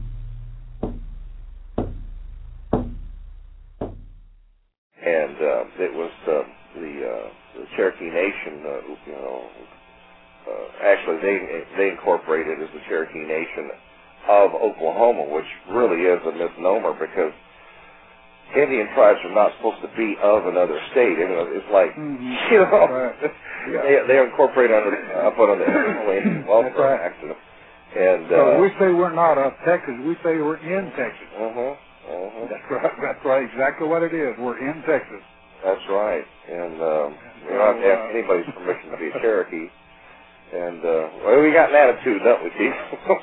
And uh, it was uh, the, uh, the Cherokee Nation, uh, you know, uh, actually they they incorporated as the Cherokee Nation of Oklahoma, which really is a misnomer because Indian tribes are not supposed to be of another state. I mean, it's like, mm-hmm. you know, right. yeah. they they incorporate under uh, up under the Indian Welfare right. Act, and, and so uh, we say we're not of Texas. We say we're in Texas. Uh-huh, uh-huh. That's right. That's right. Exactly what it is. We're in Texas. That's right. And um, we don't have to ask anybody's permission to be a Cherokee. And uh, well, we got an attitude, don't we, Chief?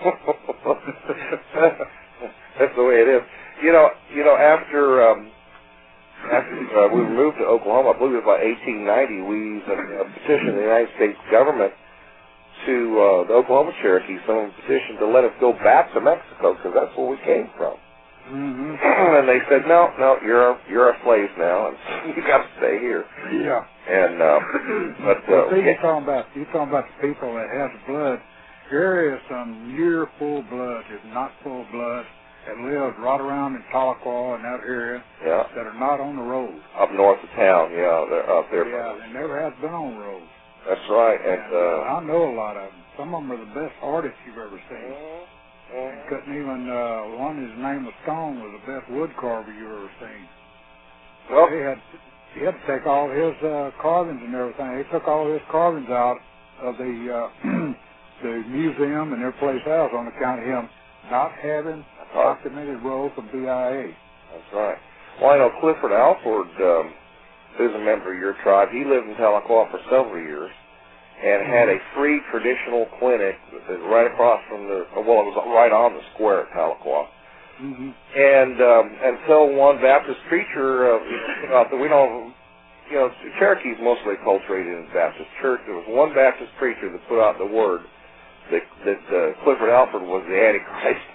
That's the way it is. You know, you know. After um, after uh, we moved to Oklahoma, I believe it was about eighteen ninety. We uh, petitioned the United States government to uh, the Oklahoma Cherokee. Someone petitioned to let us go back to Mexico because that's where we came from. Mm-hmm. And they said, no, no, you're you're a slave now, and you got to stay here. Yeah. And uh, but uh, well, see, you're talking about you're talking about the people that have blood. There is some near full blood, if not full blood, that lives right around in Tahlequah and that area yeah. that are not on the road. Up north of town, yeah, they're up there. Yeah, they never have been on the road. That's right, and, and uh, I know a lot of them. Some of them are the best artists you've ever seen. Mm-hmm. Couldn't even uh, one his name was Stone was the best wood carver you ever seen. Well, he had he had to take all his uh, carvings and everything. He took all his carvings out of the uh, the museum and their place house on account of him not having a documented role from B I A. That's right. Well, I know Clifford Alford, um, who's a member of your tribe. He lived in Tahlequah for several years and had a free traditional clinic right across from the, well, it was right on the square at Tahlequah. Mm-hmm. And um, until one Baptist preacher uh, put out that we don't, you know, Cherokee's mostly acculturated in Baptist church. There was one Baptist preacher that put out the word that, that uh, Clifford Alford was the Antichrist.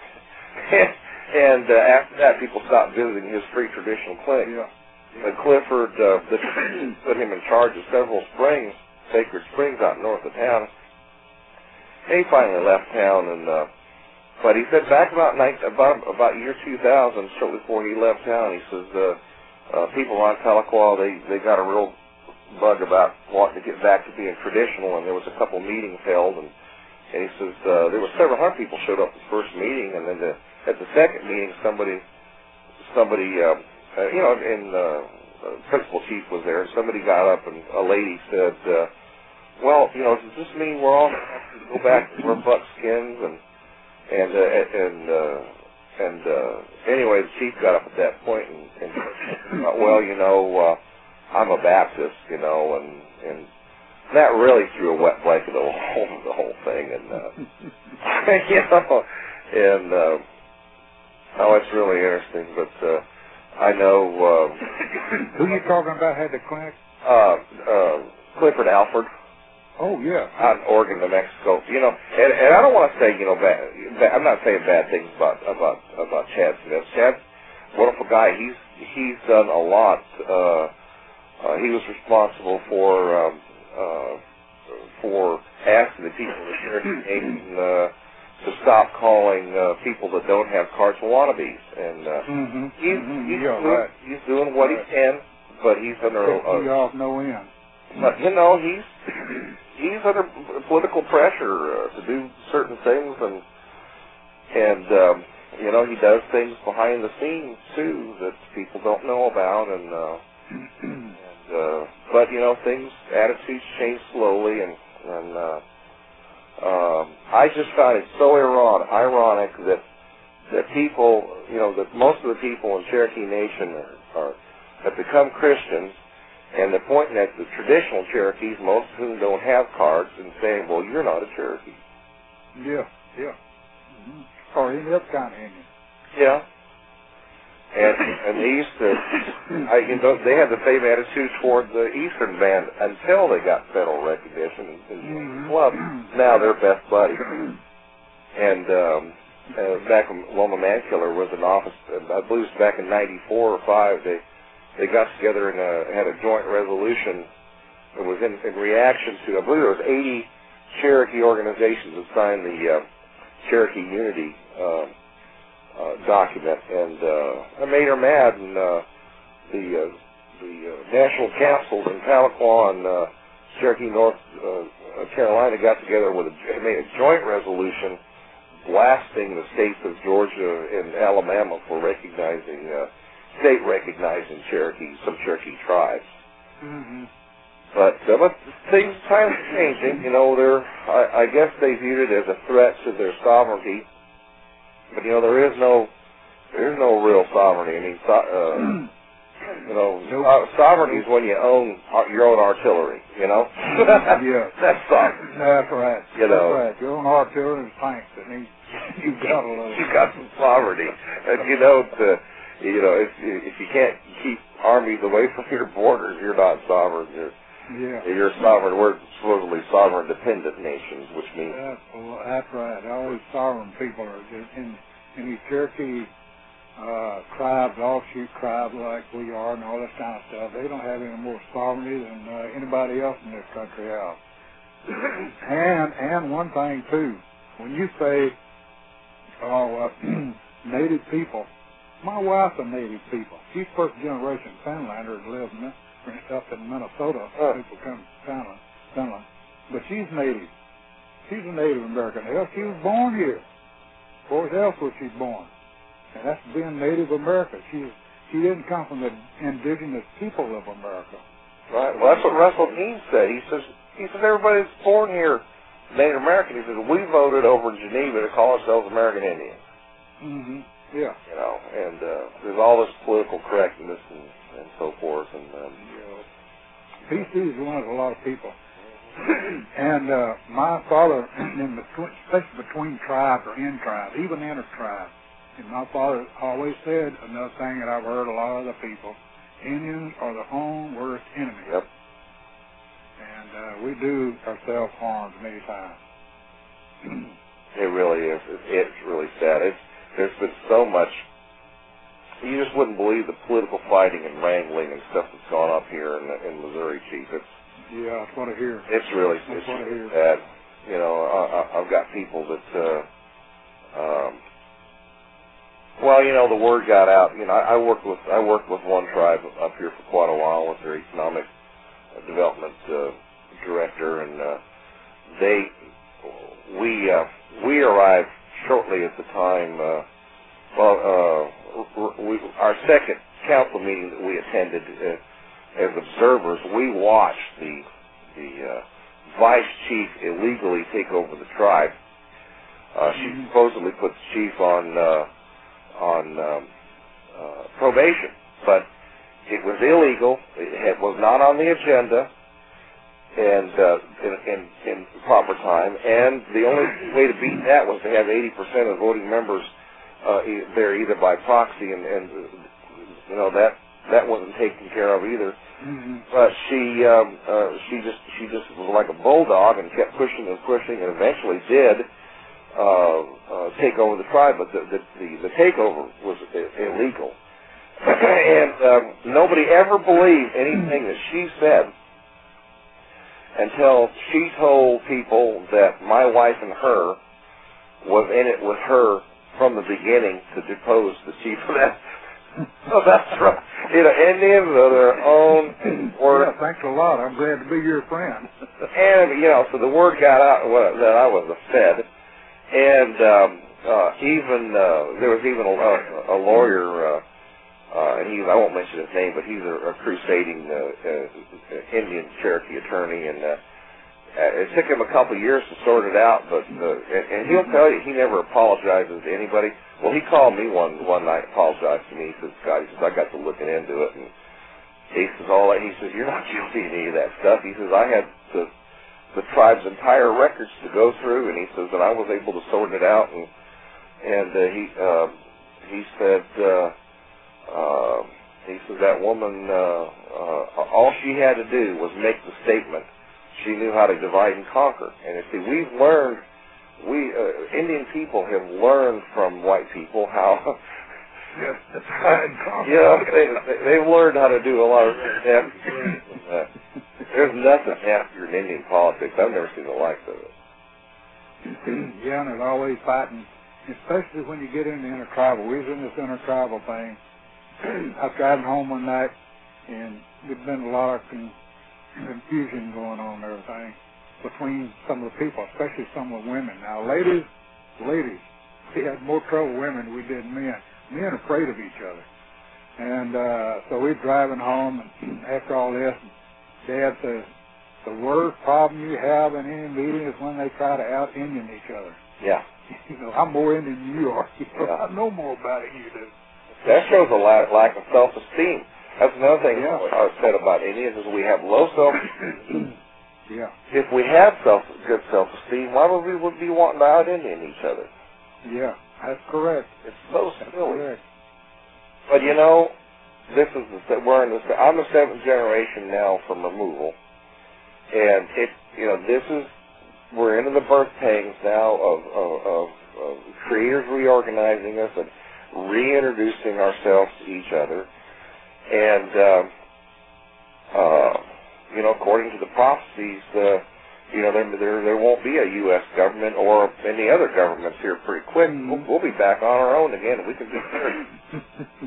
And uh, after that, people stopped visiting his free traditional clinic. Yeah. And Clifford uh, put him in charge of several springs, sacred springs out north of town. And he finally left town, and uh, but he said back about night, about about year two thousand, shortly before he left town, he says uh, uh, people on Tahlequah, they they got a real bug about wanting to get back to being traditional, and there was a couple meetings held, and and he says uh, there were several hundred people showed up at the first meeting, and then the, at the second meeting, somebody somebody uh, uh, you know, and uh, the principal chief was there, and somebody got up, and a lady said, uh, well, you know, does this mean we're all going to have to go back to wear buckskins? And and uh, and uh, and uh, anyway, the chief got up at that point and, and uh, well, you know, uh, I'm a Baptist, you know, and and that really threw a wet blanket over the whole the whole thing, and uh, you know, and uh, oh, it's really interesting. But uh, I know uh, who you talking about had the clinic? Uh, uh, Clifford Alford. Oh, yeah. Out in Oregon, New Mexico. You know, and, and I don't want to say, you know, bad, bad, I'm not saying bad things about about about Chad Smith. Chad's a wonderful guy. He's he's done a lot. Uh, uh, he was responsible for um, uh, for asking the people of the Cherokee Nation uh, to stop calling uh, people that don't have cards wannabes. And uh, mm-hmm. he's mm-hmm. he's, yeah, doing, right. he's doing what right. he can, but he's under uh, he off no end. But you know, he's he's under political pressure uh, to do certain things, and and um, you know, he does things behind the scenes too that people don't know about, and, uh, and uh, but you know, things, attitudes change slowly, and and uh, um, I just find it so ironic, ironic that that people, you know, that most of the people in Cherokee Nation are, are have become Christians. And they're pointing at the traditional Cherokees, most of whom don't have cards, and saying, well, you're not a Cherokee. Yeah, yeah. Mm-hmm. Or any other kind of Indian. Yeah. And and they used to, I, you know, they had the same attitude toward the Eastern Band until they got federal recognition and mm-hmm. club. Now they're best buddies. And um, uh, back when Loma Mankiller was in office, I believe it was back in ninety-four or five, they They got together and uh, had a joint resolution that was in, in reaction to, I believe there was eighty Cherokee organizations that signed the uh, Cherokee Unity uh, uh, document, and uh, I made her mad. And uh, the uh, the uh, National Council in Tahlequah and uh, Cherokee North uh, Carolina got together with a, made a joint resolution blasting the states of Georgia and Alabama for recognizing. Uh, state recognizing Cherokee, some Cherokee tribes. Mm-hmm. But, uh, but things, times are changing. You know, they're, I, I guess they viewed it as a threat to their sovereignty. But, you know, there is no, there is no real sovereignty. I mean, so, uh, you know, nope. uh, sovereignty is when you own your own artillery, you know? Yeah. That's sovereignty. That's right. You know? That's right. Your own artillery and tanks that need, you've got a little. You got some sovereignty. And, you know, the, You know, if if you can't keep armies away from your borders, you're not sovereign. You're yeah. you're sovereign. We're supposedly sovereign dependent nations, which means that's, well, that's right. All these sovereign people are in in these Cherokee uh, tribes, offshoot tribes like we are, and all this kind of stuff. They don't have any more sovereignty than uh, anybody else in this country has. and and one thing too, when you say, oh, uh, native people. My wife's a native people. She's first generation Finlander that lives in, up in Minnesota. Oh. People come from Finland, Finland. But she's native. She's a Native American. Hell, she was born here. Where else was she born? And that's being Native American. She she didn't come from the indigenous people of America. Right. Well, that's what Russell Dean said. He says he says everybody that's born here Native American. He says we voted over in Geneva to call ourselves American Indians. Mm-hmm. Yeah. You know, and uh, there's all this political correctness and, and so forth. And um, you know, P C's runs a lot of people. And uh, my father, in between, especially between tribes or in tribes, even inter tribes, And my father always said another thing that I've heard a lot of the people: Indians are the own worst enemy. Yep. And uh, we do ourselves harm many times. It really is. It's, it's really sad. It's, there's been so much. You just wouldn't believe the political fighting and wrangling and stuff that's gone up here in, in Missouri, Chief. It's yeah, that's what I hear. It's really that's it's what I hear. sad. You know, I, I've got people that. Uh, um, well, you know, the word got out. You know, I, I worked with I worked with one tribe up here for quite a while with their economic development uh, director, and uh, they we uh, we arrived shortly at the time. Uh, well, uh, we, our second council meeting that we attended uh, as observers, we watched the the uh, vice chief illegally take over the tribe. Uh, she Mm-hmm. supposedly put the chief on uh, on um, uh, probation, but it was illegal. It had, was not on the agenda, and uh, in, in, in proper time. And the only way to beat that was to have eighty percent of voting members uh, e- there, either by proxy, and, and you know that that wasn't taken care of either. Mm-hmm. But she um, uh, she just she just was like a bulldog and kept pushing and pushing, and eventually did uh, uh, take over the tribe. But the the, the, the takeover was illegal, and um, nobody ever believed anything that she said until she told people that my wife and her was in it with her from the beginning to depose the chief of that. Oh, that's right. You know, Indians are their own word. Yeah, thanks a lot. I'm glad to be your friend. And, you know, so the word got out that I was a Fed. And um, uh, even, uh, there was even a, a lawyer, uh, uh, and he, I won't mention his name, but he's a, a crusading uh, uh, Indian Cherokee attorney. And uh, it took him a couple of years to sort it out, but uh, and, and he'll tell you he never apologizes to anybody. Well, he called me one one night, apologized to me. He says, "Scott," he says, "I got to looking into it," and he says, "All that." He says, "You're not guilty of any of that stuff." He says, "I had the the tribe's entire records to go through," and he says, "and I was able to sort it out." And and uh, he uh, he said, uh, uh, he says that woman, uh, uh, all she had to do was make the statement. She knew how to divide and conquer. And you see, we've learned, we uh, Indian people have learned from white people how, Yes, divide and conquer. you know, they, they've learned how to do a lot of nasty things. Uh, there's nothing nastier in Indian politics. I've never seen the likes of it. Yeah, and there's always fighting, especially when you get into intertribal. We was in this intertribal thing. I was driving home one night, and there'd been a lot of con- confusion going on and everything between some of the people, especially some of the women. Now, ladies, ladies, we had more trouble with women than we did men. Men are afraid of each other. And uh, so we're driving home, and after all this, Dad says, the worst problem you have in any meeting is when they try to out-Indian each other. Yeah. You know, I'm more Indian than you are. You know, Yeah. I know more about it than you do. That shows a lack, lack of self-esteem. That's another thing Yeah. I said about Indians is we have low self-esteem. Yeah. If we have self, good self-esteem, why would we would be wanting to out-Indian each other? Yeah, that's correct. It's so That's silly. correct. But you know, this is the we're in the I'm the seventh generation now from removal, and it you know this is we're into the birth pangs now of of, of, of creators reorganizing us and reintroducing ourselves to each other. And, uh, uh, you know, according to the prophecies, uh, you know, there, there there won't be a U S government or any other governments here pretty quick. Mm-hmm. We'll, we'll be back on our own again, and we can do things.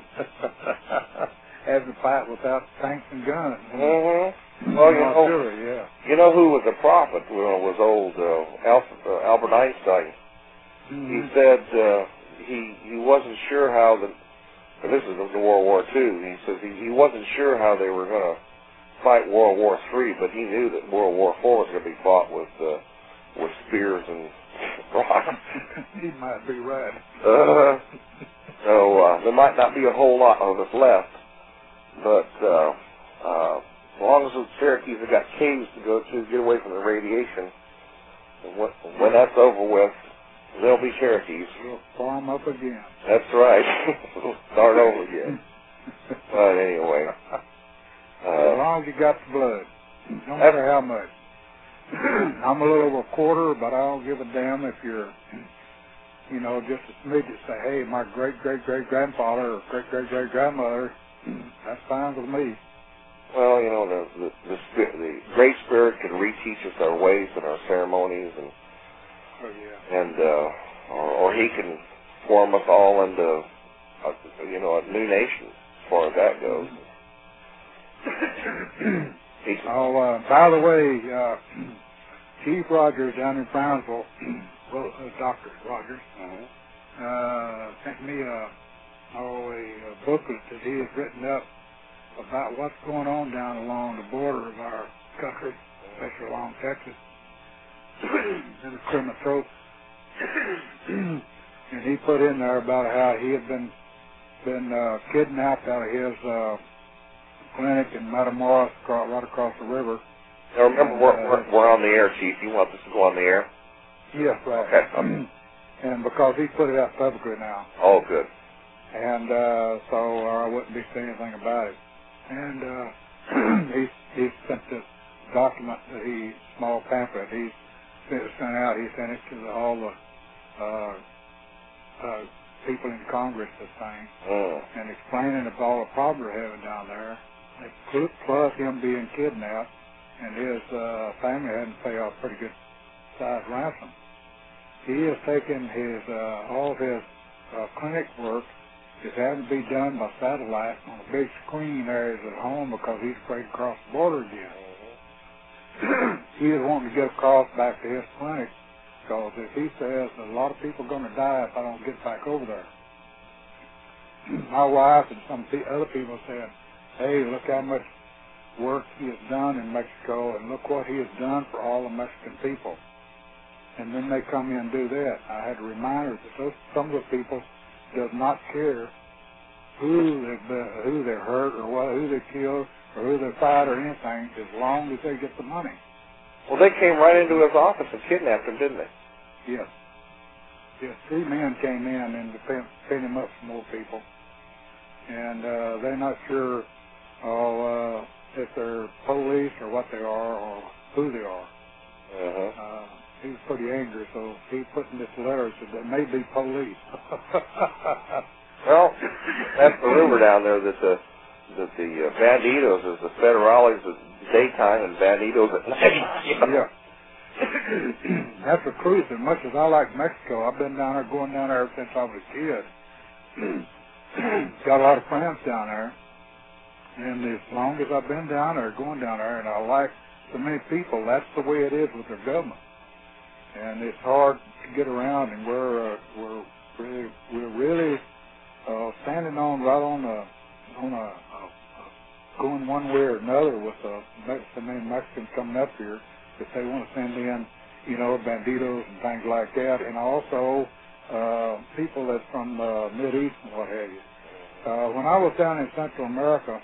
Have to fight without tanks and guns. Mm-hmm. Well, you know, Sure, yeah. you know who was a prophet? Well, was old uh, Alf- uh, Albert Einstein. Mm-hmm. He said uh, he he wasn't sure how the And this is in World War Two. He says he, he wasn't sure how they were going to fight World War Three, but he knew that World War Four was going to be fought with uh, with spears and rocks. He might be right. Uh, so uh, there might not be a whole lot of us left, but uh, uh, as long as the Cherokees have got caves to go to, get away from the radiation, and when, when that's over with, There'll be Cherokees. We'll farm up again. That's right. We'll start over again. But anyway. Uh, as long as you got the blood. No matter how much. I'm a little over a quarter, but I don't give a damn if you're, you know, just a smidget. Say, hey, my great-great-great-grandfather or great-great-great-grandmother, that's fine with me. Well, you know, the the, the, spirit, the Great Spirit can reteach us our ways and our ceremonies, and oh, yeah. and uh, or, or he can form us all into, a, you know, a new nation as far as that goes. Oh, uh, by the way, uh, Chief Rogers down in Brownsville, well, uh, Doctor Rogers, mm-hmm. uh, sent me a, oh, a, a booklet that he has written up about what's going on down along the border of our country, especially along Texas, and the Criminal Throat. And he put in there about how he had been been uh, kidnapped out of his uh, clinic in Matamoros, right across the river. Now remember, and, we're, uh, we're, we're on the air, Chief. You want this to go on the air? Yes, right. Okay. And because he put it out publicly now. Oh, good. And uh, so uh, I wouldn't be saying anything about it. And uh, he he sent this document that he, small pamphlet, he sent, sent out. He sent it to the, all the uh, uh, people in Congress, this thing, mm. and explaining about all the problems they're having down there, plus him being kidnapped, and his uh, family had to pay off pretty good size ransom. He has taken his uh, all of his uh, clinic work is having to be done by satellite on a big screen there at home because he's afraid to cross the border again. He is wanting to get across back to his clinic because if he says that a lot of people are going to die if I don't get back over there. My wife and some other people said, hey, look how much work he has done in Mexico and look what he has done for all the Mexican people. And then they come in and do that. I had to remind her that those, some of the people does not care who they've been, who they're hurt or what, who they killed or who they fight or anything, as long as they get the money. Well, they came right into his office and kidnapped him, didn't they? Yes. Yes, three men came in and pinned pin him up some more people. And uh, they're not sure oh, uh, if they're police or what they are or who they are. Uh-huh. Uh, he was pretty angry, so he put in this letter and said, they may be police. Well, that's the rumor down there that the that the uh, banditos is the federales at daytime and banditos at night. Yeah. That's the truth. As much as I like Mexico, I've been down there, going down there ever since I was a kid. Got a lot of friends down there. And as long as I've been down there, going down there, and I like so many people, that's the way it is with their government. And it's hard to get around, and we're uh, we're really we're really uh, standing on right on a on a, a, a going one way or another with uh, so many Mexicans coming up here if they want to send in, you know, banditos and things like that, and also uh, people that's from the Mid East and what have you. Uh, when I was down in Central America,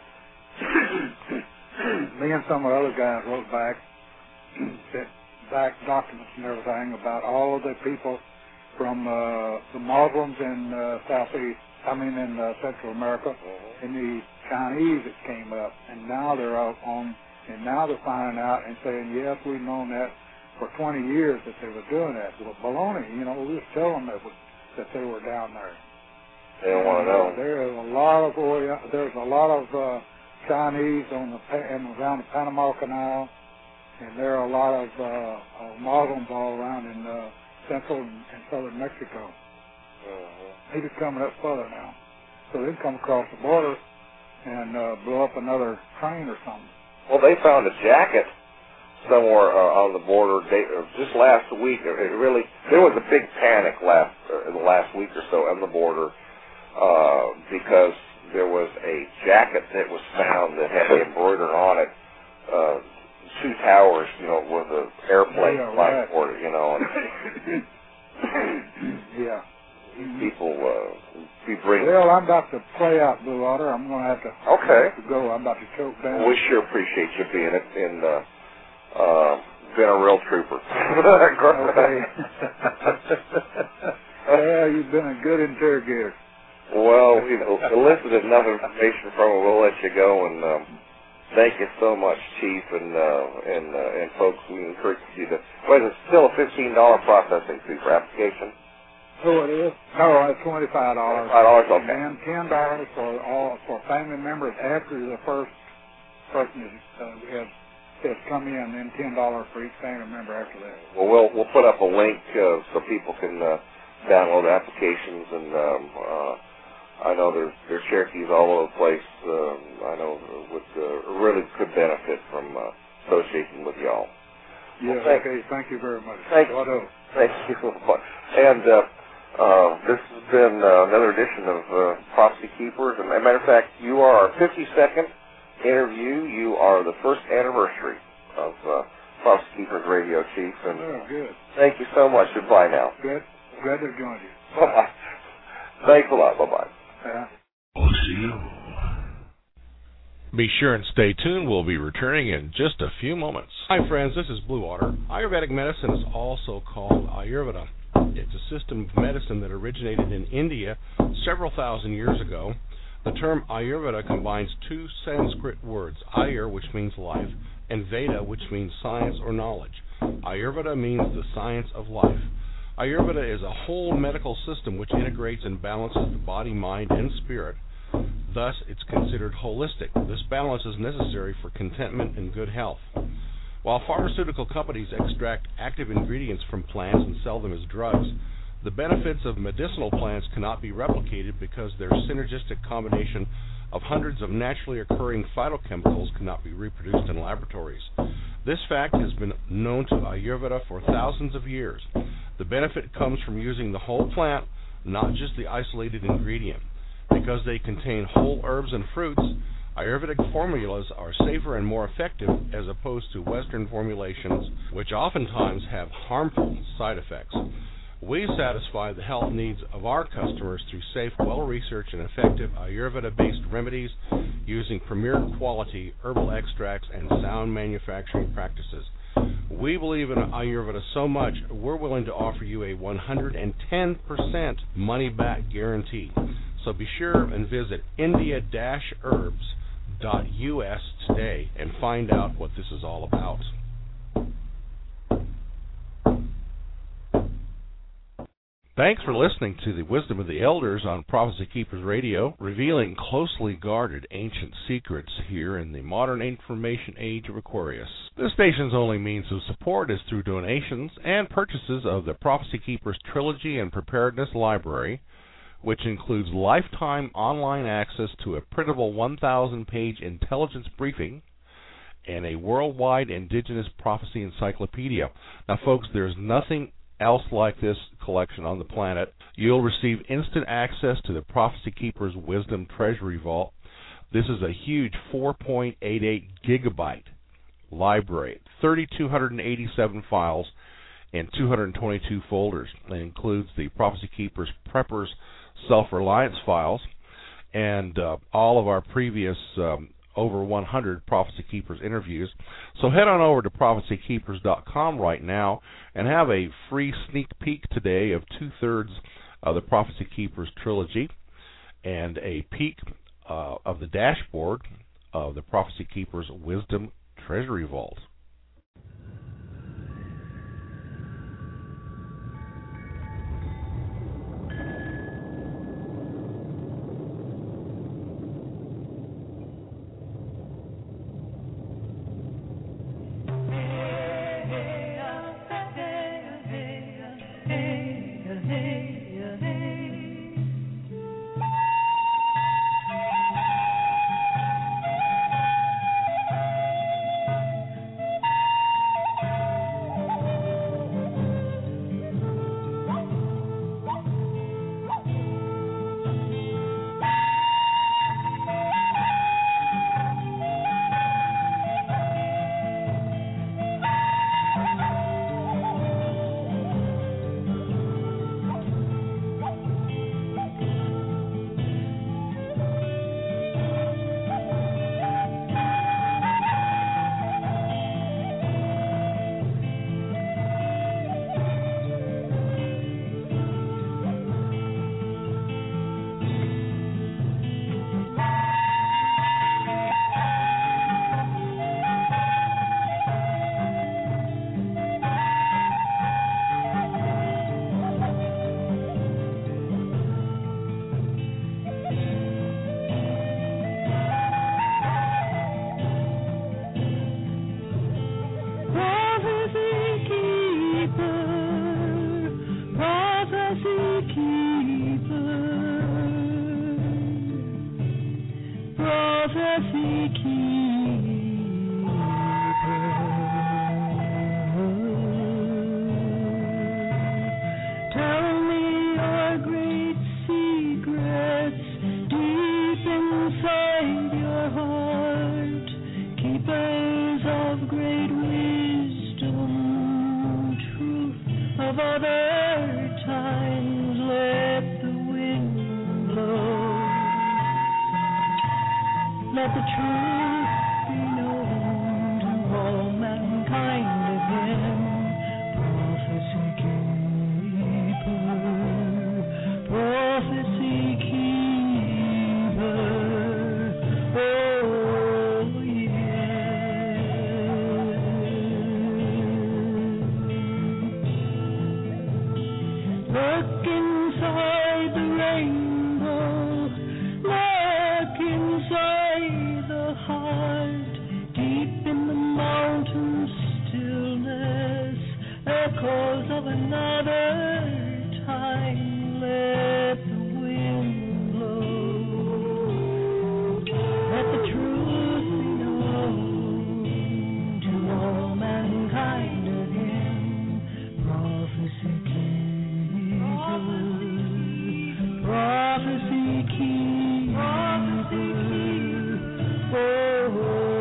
me and some of the other guys wrote back, sent back documents and everything about all of the people from uh, the Muslims in uh, Southeast, I mean in uh, Central America, and the Chinese that came up, and now they're out on, and now they're finding out and saying, yes, we've known that for twenty years that they were doing that. Well, baloney, you know, we was telling them that, was, that they were down there. They don't want to know. There's a lot of there's a lot of uh, Chinese on the and around the Panama Canal, and there are a lot of uh, Muslims all around in uh, central and southern Mexico. Uh-huh. Maybe coming up further now, so they can come across the border and uh, blow up another train or something. Well, they found a jacket somewhere uh, on the border they, uh, just last week. It really there was a big panic last uh, in the last week or so on the border. Uh, because there was a jacket that was found that had embroidered on it uh, two towers, you know, with an airplane yeah, flying right. toward it, you know. And yeah. People uh, be bringing. Well, I'm about to play out, Blue Water. I'm going to have to, okay. have to go. I'm about to choke down. We sure appreciate you being it and uh, uh, been a real trooper. Okay. you've been a good interrogator. Well, we've elicited enough information from him. We'll let you go, and um, thank you so much, Chief, and uh, and uh, and folks. We encourage you to. Well, it's still a fifteen dollar processing fee for application. Oh, it is? No, it's twenty-five dollars. Twenty-five dollars, okay. And ten dollars for all for family members after the first person is, uh, has has come in, then ten dollars for each family member after that. Well, we'll we'll put up a link uh, so people can uh, download applications, and um, uh, I know there's there's Cherokees all over the place. Um, I know with uh, really could benefit from uh, associating with y'all. Yeah. Well, thank, okay. Thank you very much. Thank you. Thank you. And uh, uh, this has been uh, another edition of uh, Prophecy Keepers. And as a matter of fact, you are our fifty-second interview. You are the first anniversary of uh, Prophecy Keepers Radio, Chief. And oh, good. Thank you so much. Goodbye now. Good. Glad to have joined you. Bye-bye. Thanks a lot. Bye-bye. Yeah. We'll see you. Be sure and stay tuned. We'll be returning in just a few moments. Hi, friends. This is Blue Water. Ayurvedic medicine is also called Ayurveda. It's a system of medicine that originated in India several thousand years ago. The term Ayurveda combines two Sanskrit words, Ayur, which means life, and Veda, which means science or knowledge. Ayurveda means the science of life. Ayurveda is a whole medical system which integrates and balances the body, mind, and spirit. Thus, it's considered holistic. This balance is necessary for contentment and good health. While pharmaceutical companies extract active ingredients from plants and sell them as drugs, the benefits of medicinal plants cannot be replicated because their synergistic combination of hundreds of naturally occurring phytochemicals cannot be reproduced in laboratories. This fact has been known to Ayurveda for thousands of years. The benefit comes from using the whole plant, not just the isolated ingredient. Because they contain whole herbs and fruits, Ayurvedic formulas are safer and more effective as opposed to Western formulations, which oftentimes have harmful side effects. We satisfy the health needs of our customers through safe, well-researched, and effective Ayurveda-based remedies using premier quality herbal extracts and sound manufacturing practices. We believe in Ayurveda so much, we're willing to offer you a one hundred ten percent money-back guarantee. So be sure and visit india dash herbs dot U S today and find out what this is all about. Thanks for listening to the Wisdom of the Elders on Prophecy Keepers Radio, revealing closely guarded ancient secrets here in the modern information age of Aquarius. This station's only means of support is through donations and purchases of the Prophecy Keepers Trilogy and Preparedness Library, which includes lifetime online access to a printable one thousand page intelligence briefing and a worldwide indigenous prophecy encyclopedia. Now, folks, there's nothing else like this collection on the planet. You'll receive instant access to the Prophecy Keepers Wisdom Treasury Vault. This is a huge four point eight eight gigabyte library, three thousand two hundred eighty-seven files and two hundred twenty-two folders. It includes the Prophecy Keepers Preppers Self-Reliance files and uh, all of our previous um, over one hundred Prophecy Keepers interviews. So head on over to prophecy keepers dot com right now and have a free sneak peek today of two-thirds of the Prophecy Keepers trilogy and a peek uh, of the dashboard of the Prophecy Keepers Wisdom Treasury Vault. of other times, let the wind blow. Let the truth be known to all mankind again. Prophecy keeper, prophecy keeper, oh yeah. Look inside the rainbow, look inside the heart, deep in the mountain stillness, echoes of another time. Let the wind blow. Let the truth be known to all mankind again. Prophecy keeper, prophecy keeper, oh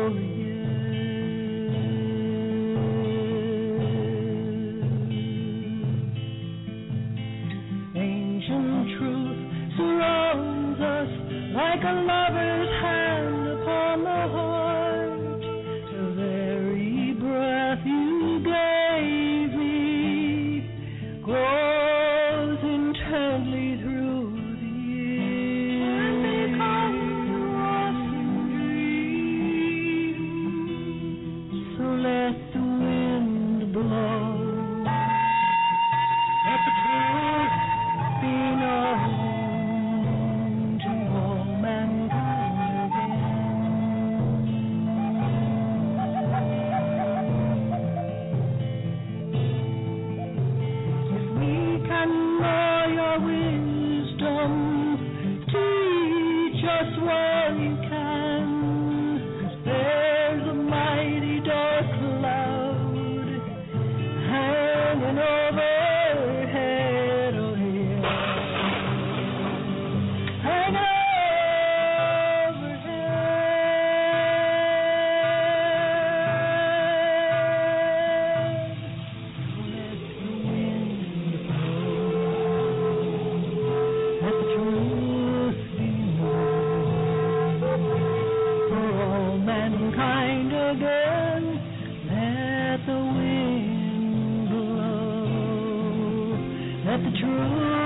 yeah. Ancient truth surrounds us like a lover's hand upon the heart. The very breath you gave me grows intently through the years and becomes to us in dreams. So let the wind blow. Let the truth be known to all mankind again. If we can know your wisdom, teach us what you can. There's a mighty dark cloud hanging overhead, oh yeah, hanging overhead. Let the wind blow. Let the truth be known for all mankind again. Let the wind blow. Let the truth